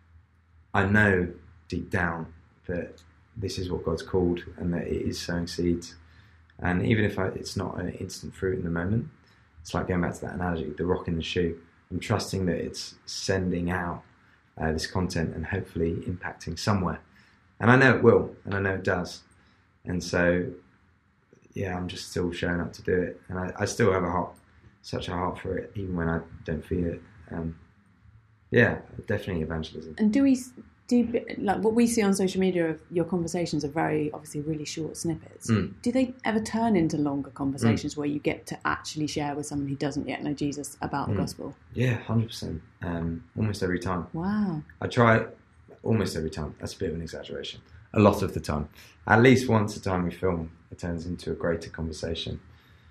[SPEAKER 1] I know deep down that this is what God's called, and that it is sowing seeds. And even if I, it's not an instant fruit in the moment, it's like going back to that analogy, the rock in the shoe. I'm trusting that it's sending out uh, this content and hopefully impacting somewhere. And I know it will, and I know it does. And so, yeah, I'm just still showing up to do it. And I, I still have a heart, such a heart for it, even when I don't feel it. Um, yeah, definitely evangelism.
[SPEAKER 4] And do we, do you, like what we see on social media of your conversations are very, obviously really short snippets. Mm. Do they ever turn into longer conversations mm. where you get to actually share with someone who doesn't yet know Jesus about mm. the gospel?
[SPEAKER 1] Yeah, one hundred percent. Um, almost every time.
[SPEAKER 4] Wow.
[SPEAKER 1] I try almost every time. That's a bit of an exaggeration. A lot of the time. At least once a time we film, it turns into a greater conversation.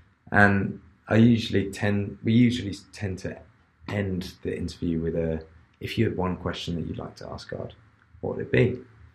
[SPEAKER 1] And I usually tend, we usually tend to end the interview with a, if you had one question that you'd like to ask God, what would it be?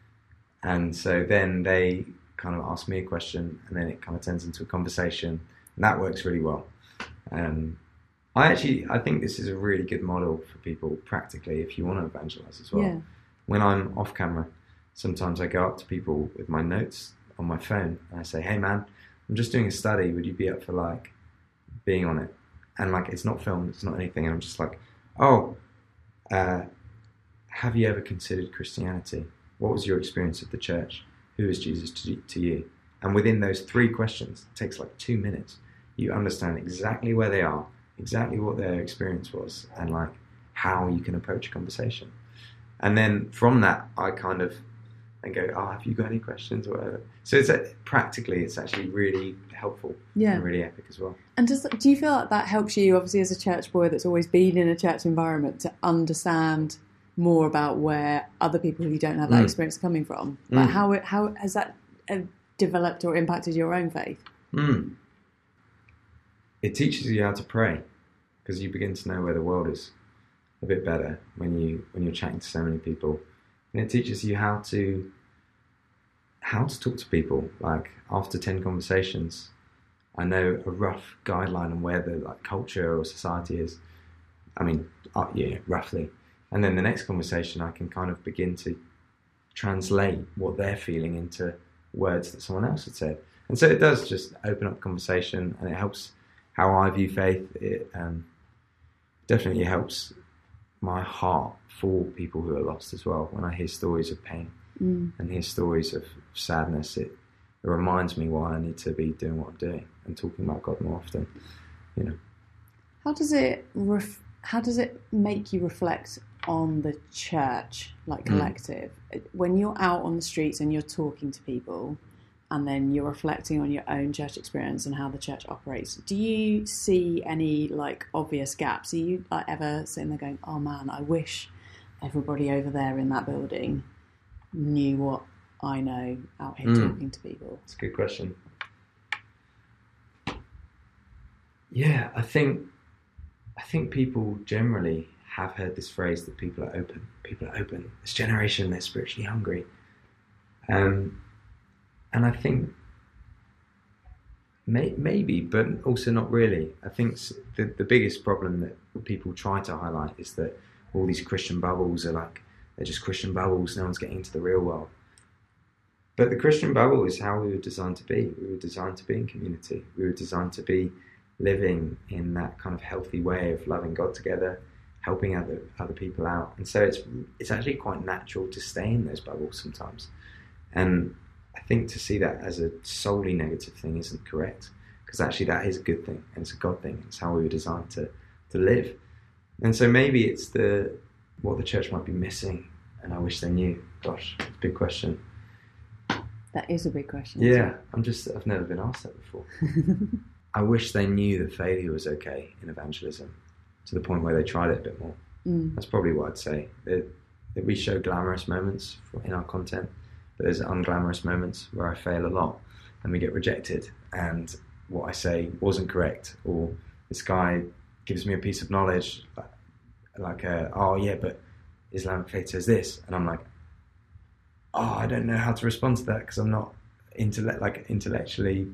[SPEAKER 1] And so then they kind of ask me a question, and then it kind of turns into a conversation, and that works really well. Um, I actually, I think this is a really good model for people practically if you want to evangelize as well.
[SPEAKER 4] Yeah.
[SPEAKER 1] When I'm off camera, sometimes I go up to people with my notes on my phone and I say, hey man, I'm just doing a study, would you be up for like being on it? And like, it's not filmed, it's not anything. And I'm just like, oh, uh, have you ever considered Christianity? What was your experience of the church? Who is Jesus to, to you? And within those three questions, it takes like two minutes. You understand exactly where they are, exactly what their experience was, and like how you can approach a conversation. And then from that, I kind of and go, oh, have you got any questions or whatever? So it's a, practically, it's actually really helpful,
[SPEAKER 4] yeah,
[SPEAKER 1] and really epic as well.
[SPEAKER 4] And does, do you feel like that helps you, obviously as a church boy that's always been in a church environment, to understand more about where other people who don't have that mm. experience are coming from? Like mm. how it, how has that uh, developed or impacted your own faith?
[SPEAKER 1] Mm. It teaches you how to pray, because you begin to know where the world is a bit better when you when you're chatting to so many people. And it teaches you how to how to talk to people. Like after ten conversations, I know a rough guideline on where the like culture or society is. I mean, uh, yeah, roughly. And then the next conversation, I can kind of begin to translate what they're feeling into words that someone else had said. And so it does just open up conversation, and it helps how I view faith. It um, definitely helps my heart for people who are lost as well. When I hear stories of pain mm. and hear stories of sadness, it, it reminds me why I need to be doing what I'm doing and talking about God more often. You know,
[SPEAKER 4] how does it ref- how does it make you reflect on the church, like collective, mm. when you're out on the streets and you're talking to people, and then you're reflecting on your own church experience and how the church operates? Do you see any like obvious gaps? Are you like ever sitting there going, oh man, I wish everybody over there in that building knew what I know out here mm. talking to people?
[SPEAKER 1] That's a good question. Yeah, I think I think people generally have heard this phrase that people are open. People are open. This generation, they're spiritually hungry. Um, and I think may, maybe, but also not really. I think the, the biggest problem that people try to highlight is that all these Christian bubbles are like, they're just Christian bubbles. No one's getting into the real world. But the Christian bubble is how we were designed to be. We were designed to be in community. We were designed to be living in that kind of healthy way of loving God together, helping other other people out. And so it's it's actually quite natural to stay in those bubbles sometimes. And I think to see that as a solely negative thing isn't correct, because actually that is a good thing, and it's a God thing. It's how we were designed to to live. And so maybe it's the what the church might be missing, and I wish they knew, gosh, big question.
[SPEAKER 4] That is a big question.
[SPEAKER 1] Yeah, I'm just, I've never been asked that before. I wish they knew that failure was okay in evangelism to the point where they tried it a bit more.
[SPEAKER 4] Mm.
[SPEAKER 1] That's probably what I'd say. That, that we show glamorous moments in our content, but there's unglamorous moments where I fail a lot and we get rejected and what I say wasn't correct, or this guy gives me a piece of knowledge like, like uh, oh yeah, but Islamic faith says this, and I'm like, oh, I don't know how to respond to that because I'm not intellect like intellectually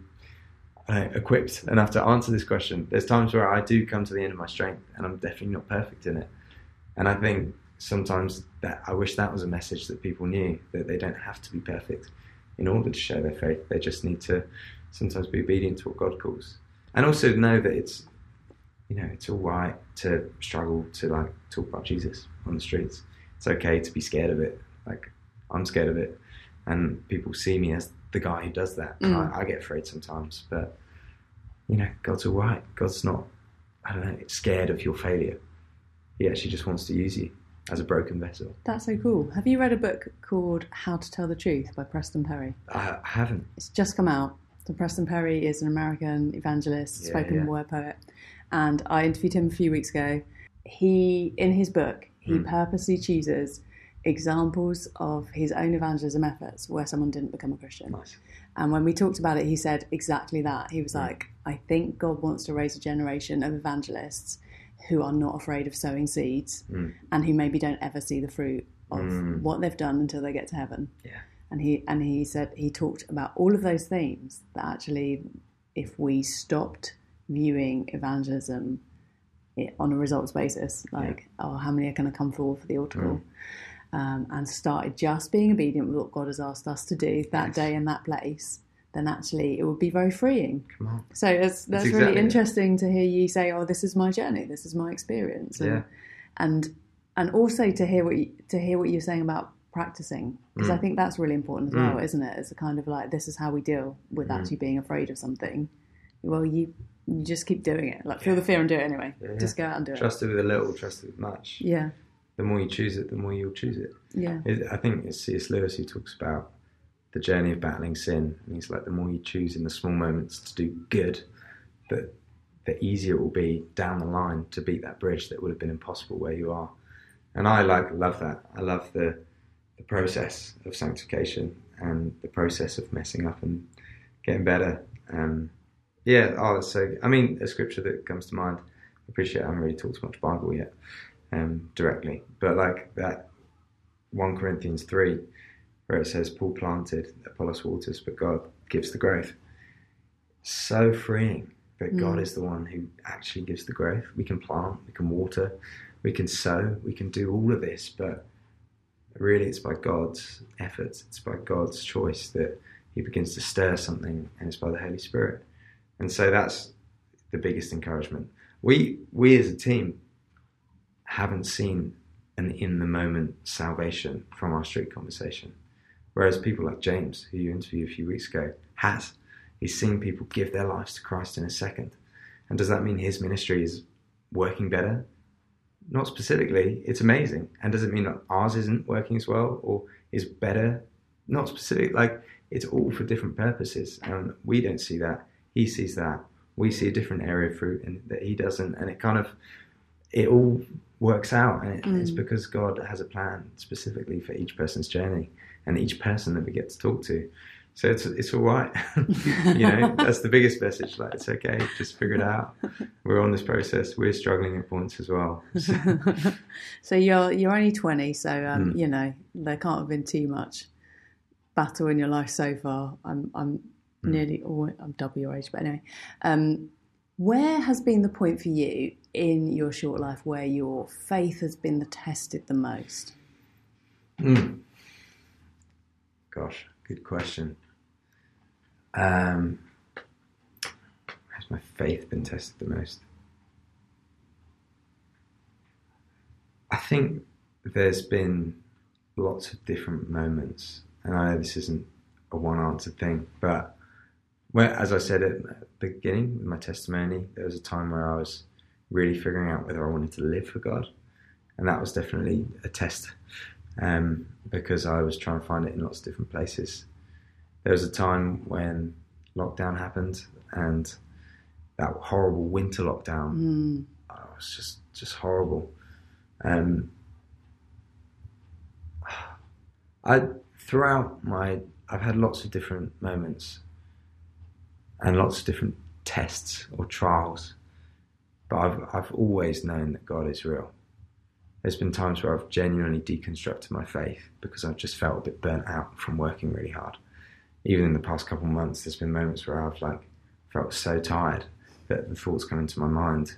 [SPEAKER 1] uh, equipped enough to answer this question. There's times where I do come to the end of my strength and I'm definitely not perfect in it. And I think sometimes that I wish that was a message that people knew, that they don't have to be perfect in order to share their faith. They just need to sometimes be obedient to what God calls. And also know that it's, you know, it's all right to struggle to like talk about Jesus on the streets. It's okay to be scared of it. Like, I'm scared of it. And people see me as the guy who does that. And
[SPEAKER 4] Mm.
[SPEAKER 1] I, I get afraid sometimes. But, you know, God's all right. God's not, I don't know, scared of your failure. He actually just wants to use you as a broken vessel.
[SPEAKER 4] That's so cool. Have you read a book called How to Tell the Truth by Preston Perry?
[SPEAKER 1] I, I haven't.
[SPEAKER 4] It's just come out. So Preston Perry is an American evangelist,
[SPEAKER 1] Yeah,
[SPEAKER 4] spoken
[SPEAKER 1] yeah.
[SPEAKER 4] word poet. And I interviewed him a few weeks ago. He, in his book, he
[SPEAKER 1] Mm.
[SPEAKER 4] purposely chooses examples of his own evangelism efforts where someone didn't become a Christian.
[SPEAKER 1] Nice.
[SPEAKER 4] And when we talked about it, he said exactly that. He was
[SPEAKER 1] Mm.
[SPEAKER 4] like, I think God wants to raise a generation of evangelists who are not afraid of sowing seeds
[SPEAKER 1] Mm.
[SPEAKER 4] and who maybe don't ever see the fruit of
[SPEAKER 1] Mm.
[SPEAKER 4] what they've done until they get to heaven.
[SPEAKER 1] Yeah.
[SPEAKER 4] And he and he said he talked about all of those themes that actually, if we stopped viewing evangelism i- on a results basis, like, oh, how many are going to come forward for the altar call, um, and started just being obedient with what God has asked us to do that
[SPEAKER 1] Yes.
[SPEAKER 4] day in that place, then actually it would be very freeing.
[SPEAKER 1] Come on.
[SPEAKER 4] So it's, that's
[SPEAKER 1] exactly
[SPEAKER 4] really
[SPEAKER 1] it.
[SPEAKER 4] interesting to hear you say, oh, this is my journey, this is my experience. And,
[SPEAKER 1] Yeah.
[SPEAKER 4] and and also to hear what you, to hear what you're saying about practicing, because I
[SPEAKER 1] Mm.
[SPEAKER 4] think that's really important as well,
[SPEAKER 1] Mm.
[SPEAKER 4] isn't it? It's a kind of like, this is how we deal with
[SPEAKER 1] Mm.
[SPEAKER 4] actually being afraid of something. Well, you you just keep doing it. Like, feel the fear and do it anyway.
[SPEAKER 1] Yeah,
[SPEAKER 4] Just
[SPEAKER 1] yeah.
[SPEAKER 4] go out and do it.
[SPEAKER 1] Trust it with a little, trust it with much.
[SPEAKER 4] Yeah,
[SPEAKER 1] The more you choose it, the more you'll choose it.
[SPEAKER 4] yeah,
[SPEAKER 1] It, I think it's C S Lewis who talks about the journey of battling sin. And he's like, the more you choose in the small moments to do good, the, the easier it will be down the line to beat that bridge that would have been impossible where you are. And I like love that. I love the the process of sanctification and the process of messing up and getting better. Um, yeah, oh, it's so. I mean, a scripture that comes to mind. I appreciate I haven't really talked much Bible yet um, directly, but like that First Corinthians three, where it says Paul planted, Apollos waters, but God gives the growth. So freeing that God
[SPEAKER 4] Mm.
[SPEAKER 1] is the one who actually gives the growth. We can plant, we can water, we can sow, we can do all of this, but really it's by God's efforts, it's by God's choice that he begins to stir something, and it's by the Holy Spirit. And so that's the biggest encouragement. We we as a team haven't seen an in-the-moment salvation from our street conversation, whereas people like James, who you interviewed a few weeks ago, has. He's seen people give their lives to Christ in a second. And does that mean his ministry is working better? Not specifically. It's amazing. And does it mean that ours isn't working as well or is better? Not specific. Like, it's all for different purposes. And we don't see that. He sees that. We see a different area of fruit and that he doesn't. And it kind of, it all works out. And it,
[SPEAKER 4] Mm.
[SPEAKER 1] it's because God has a plan specifically for each person's journey and each person that we get to talk to. So it's it's all right. You know, that's the biggest message. Like, it's okay. Just figure it out. We're on this process. We're struggling at points as well. So,
[SPEAKER 4] So you're you're only twenty, so um,
[SPEAKER 1] Mm.
[SPEAKER 4] you know there can't have been too much battle in your life so far. I'm I'm
[SPEAKER 1] Mm.
[SPEAKER 4] nearly, oh, I'm double your age, but anyway, um, where has been the point for you in your short life where your faith has been the tested the most?
[SPEAKER 1] mm. Gosh, good question. Um, has my faith been tested the most? I think there's been lots of different moments, and I know this isn't a one-answer thing, but where, as I said at the beginning with my testimony, there was a time where I was really figuring out whether I wanted to live for God, and that was definitely a test um, because I was trying to find it in lots of different places. There was a time when lockdown happened, and that horrible winter lockdown mm. oh, it was just just horrible. Um, I throughout my I've had lots of different moments and lots of different tests or trials, but I've I've always known that God is real. There's been times where I've genuinely deconstructed my faith because I've just felt a bit burnt out from working really hard. Even in the past couple of months, there's been moments where I've like felt so tired that the thoughts come into my mind,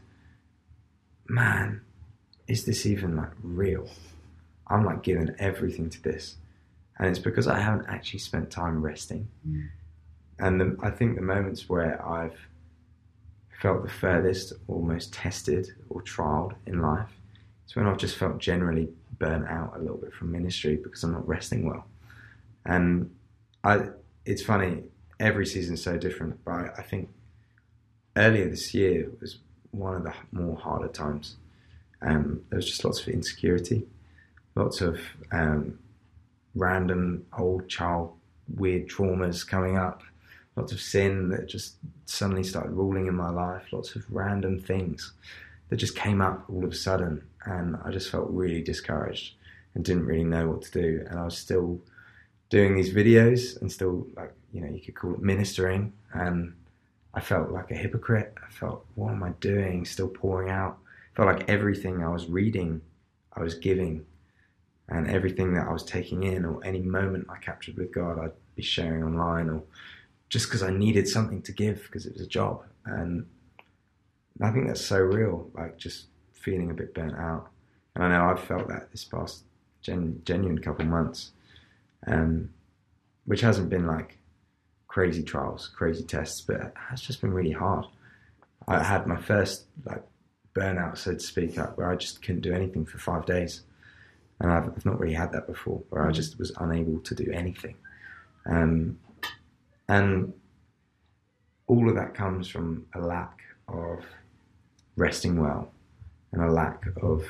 [SPEAKER 1] man, is this even like real? I'm like giving everything to this. And it's because I haven't actually spent time resting. Mm. And the, I think the moments where I've felt the furthest or most tested or trialed in life is when I've just felt generally burnt out a little bit from ministry because I'm not resting well. And I, it's funny, every season's so different, but I, I think earlier this year was one of the more harder times. Um, there was just lots of insecurity, lots of um, random old child weird traumas coming up, lots of sin that just suddenly started ruling in my life, lots of random things that just came up all of a sudden, and I just felt really discouraged and didn't really know what to do. And I was still doing these videos and still, like, you know, you could call it ministering, and I felt like a hypocrite. I felt, what am I doing? Still pouring out. I felt like everything I was reading, I was giving, and everything that I was taking in, or any moment I captured with God, I'd be sharing online, or just because I needed something to give because it was a job. And I think that's so real, like just feeling a bit burnt out. And I know I've felt that this past gen- genuine couple months, um, which hasn't been like crazy trials, crazy tests, but it has just been really hard. I had my first like burnout, so to speak, where I just couldn't do anything for five days. And I've, I've not really had that before, where I just was unable to do anything. Um, and all of that comes from a lack of resting well and a lack of,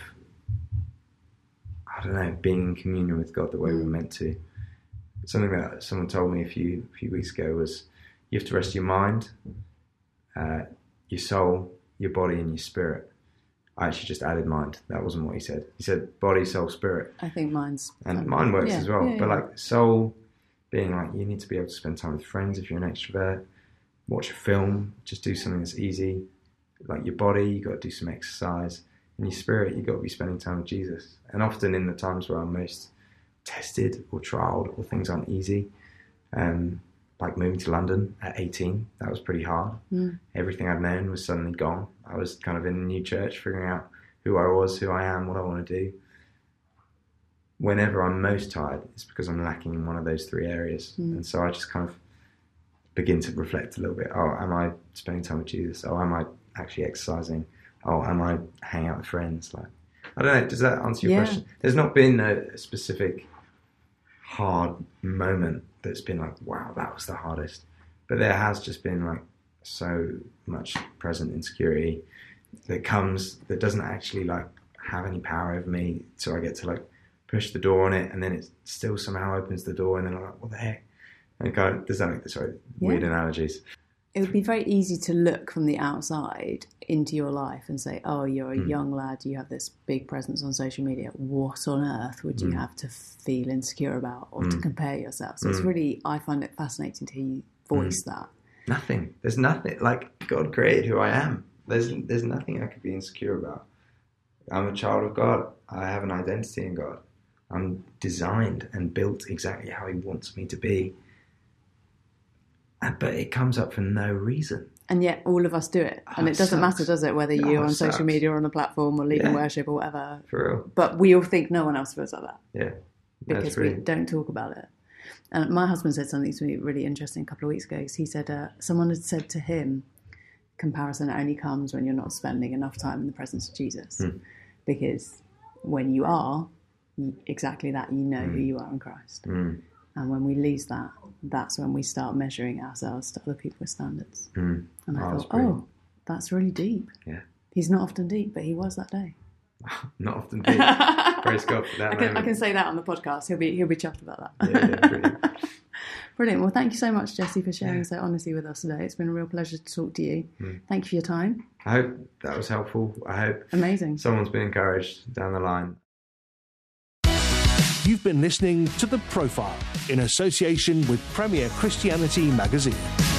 [SPEAKER 1] I don't know, being in communion with God the way we're meant to. Something that someone told me a few a few weeks ago was, you have to rest your mind, uh, your soul, your body, and your spirit. I actually just added mind. That wasn't what he said. He said body, soul, spirit.
[SPEAKER 4] I think mine's...
[SPEAKER 1] And
[SPEAKER 4] um,
[SPEAKER 1] mine works
[SPEAKER 4] yeah,
[SPEAKER 1] as well.
[SPEAKER 4] Yeah, yeah.
[SPEAKER 1] But like soul being like, you need to be able to spend time with friends if you're an extrovert, watch a film, just do something that's easy. Like your body, you got to do some exercise. And your spirit, you got to be spending time with Jesus. And often in the times where I'm most tested or trialed or things aren't easy, um, like moving to London at eighteen, that was pretty hard. Mm. Everything I'd known was suddenly gone. I was kind of in a new church, figuring out who I was, who I am, what I want to do. Whenever I'm most tired, it's because I'm lacking in one of those three areas. Mm. And so I just kind of begin to reflect a little bit. Oh, am I spending time with Jesus? Oh, am I actually exercising? Oh, am I hanging out with friends? Like, I don't know, does that answer your yeah. question? There's not been a specific hard moment that's been like, wow, that was the hardest. But there has just been like so much present insecurity that comes, that doesn't actually like have any power over me. So I get to like push the door on it, and then it still somehow opens the door, and then I'm like, what the heck? And kind of, does that make this right? Yeah. Weird analogies?
[SPEAKER 4] It would be very easy to look from the outside into your life and say, oh, you're a mm. young lad, you have this big presence on social media. What on earth would you mm. have to feel insecure about or mm. to compare yourself? So mm. it's really, I find it fascinating to hear you voice mm. that.
[SPEAKER 1] Nothing. There's nothing. Like, God created who I am. There's there's nothing I could be insecure about. I'm a child of God. I have an identity in God. I'm designed and built exactly how He wants me to be. But it comes up for no reason. And
[SPEAKER 4] yet all of us do it. And oh, it doesn't sucks. matter, does it, whether you're oh, on social sucks. media or on a platform or leading yeah. worship or whatever.
[SPEAKER 1] For real.
[SPEAKER 4] But we all think no one else feels like that.
[SPEAKER 1] Yeah.
[SPEAKER 4] Because we don't talk about it. And my husband said something to me really interesting a couple of weeks ago. He said uh, someone had said to him, comparison only comes when you're not spending enough time in the presence of Jesus. Mm. Because when you are, exactly that, you know mm. who you are in Christ. Mm. And when we lose that, that's when we start measuring ourselves to other people's standards. Mm. And I oh, thought, oh, that's really deep.
[SPEAKER 1] Yeah.
[SPEAKER 4] He's not often deep, but he was that day.
[SPEAKER 1] Not often be. Praise God for that.
[SPEAKER 4] I can,
[SPEAKER 1] moment.
[SPEAKER 4] I can say that on the podcast. He'll be he'll be chuffed about that.
[SPEAKER 1] Yeah, yeah, brilliant.
[SPEAKER 4] Brilliant. Well, thank you so much, Jesse, for sharing yeah. so honestly with us today. It's been a real pleasure to talk to you. Mm. Thank you for your time.
[SPEAKER 1] I hope that was helpful. I hope
[SPEAKER 4] amazing.
[SPEAKER 1] Someone's been encouraged down the line.
[SPEAKER 2] You've been listening to The Profile in association with Premier Christianity Magazine.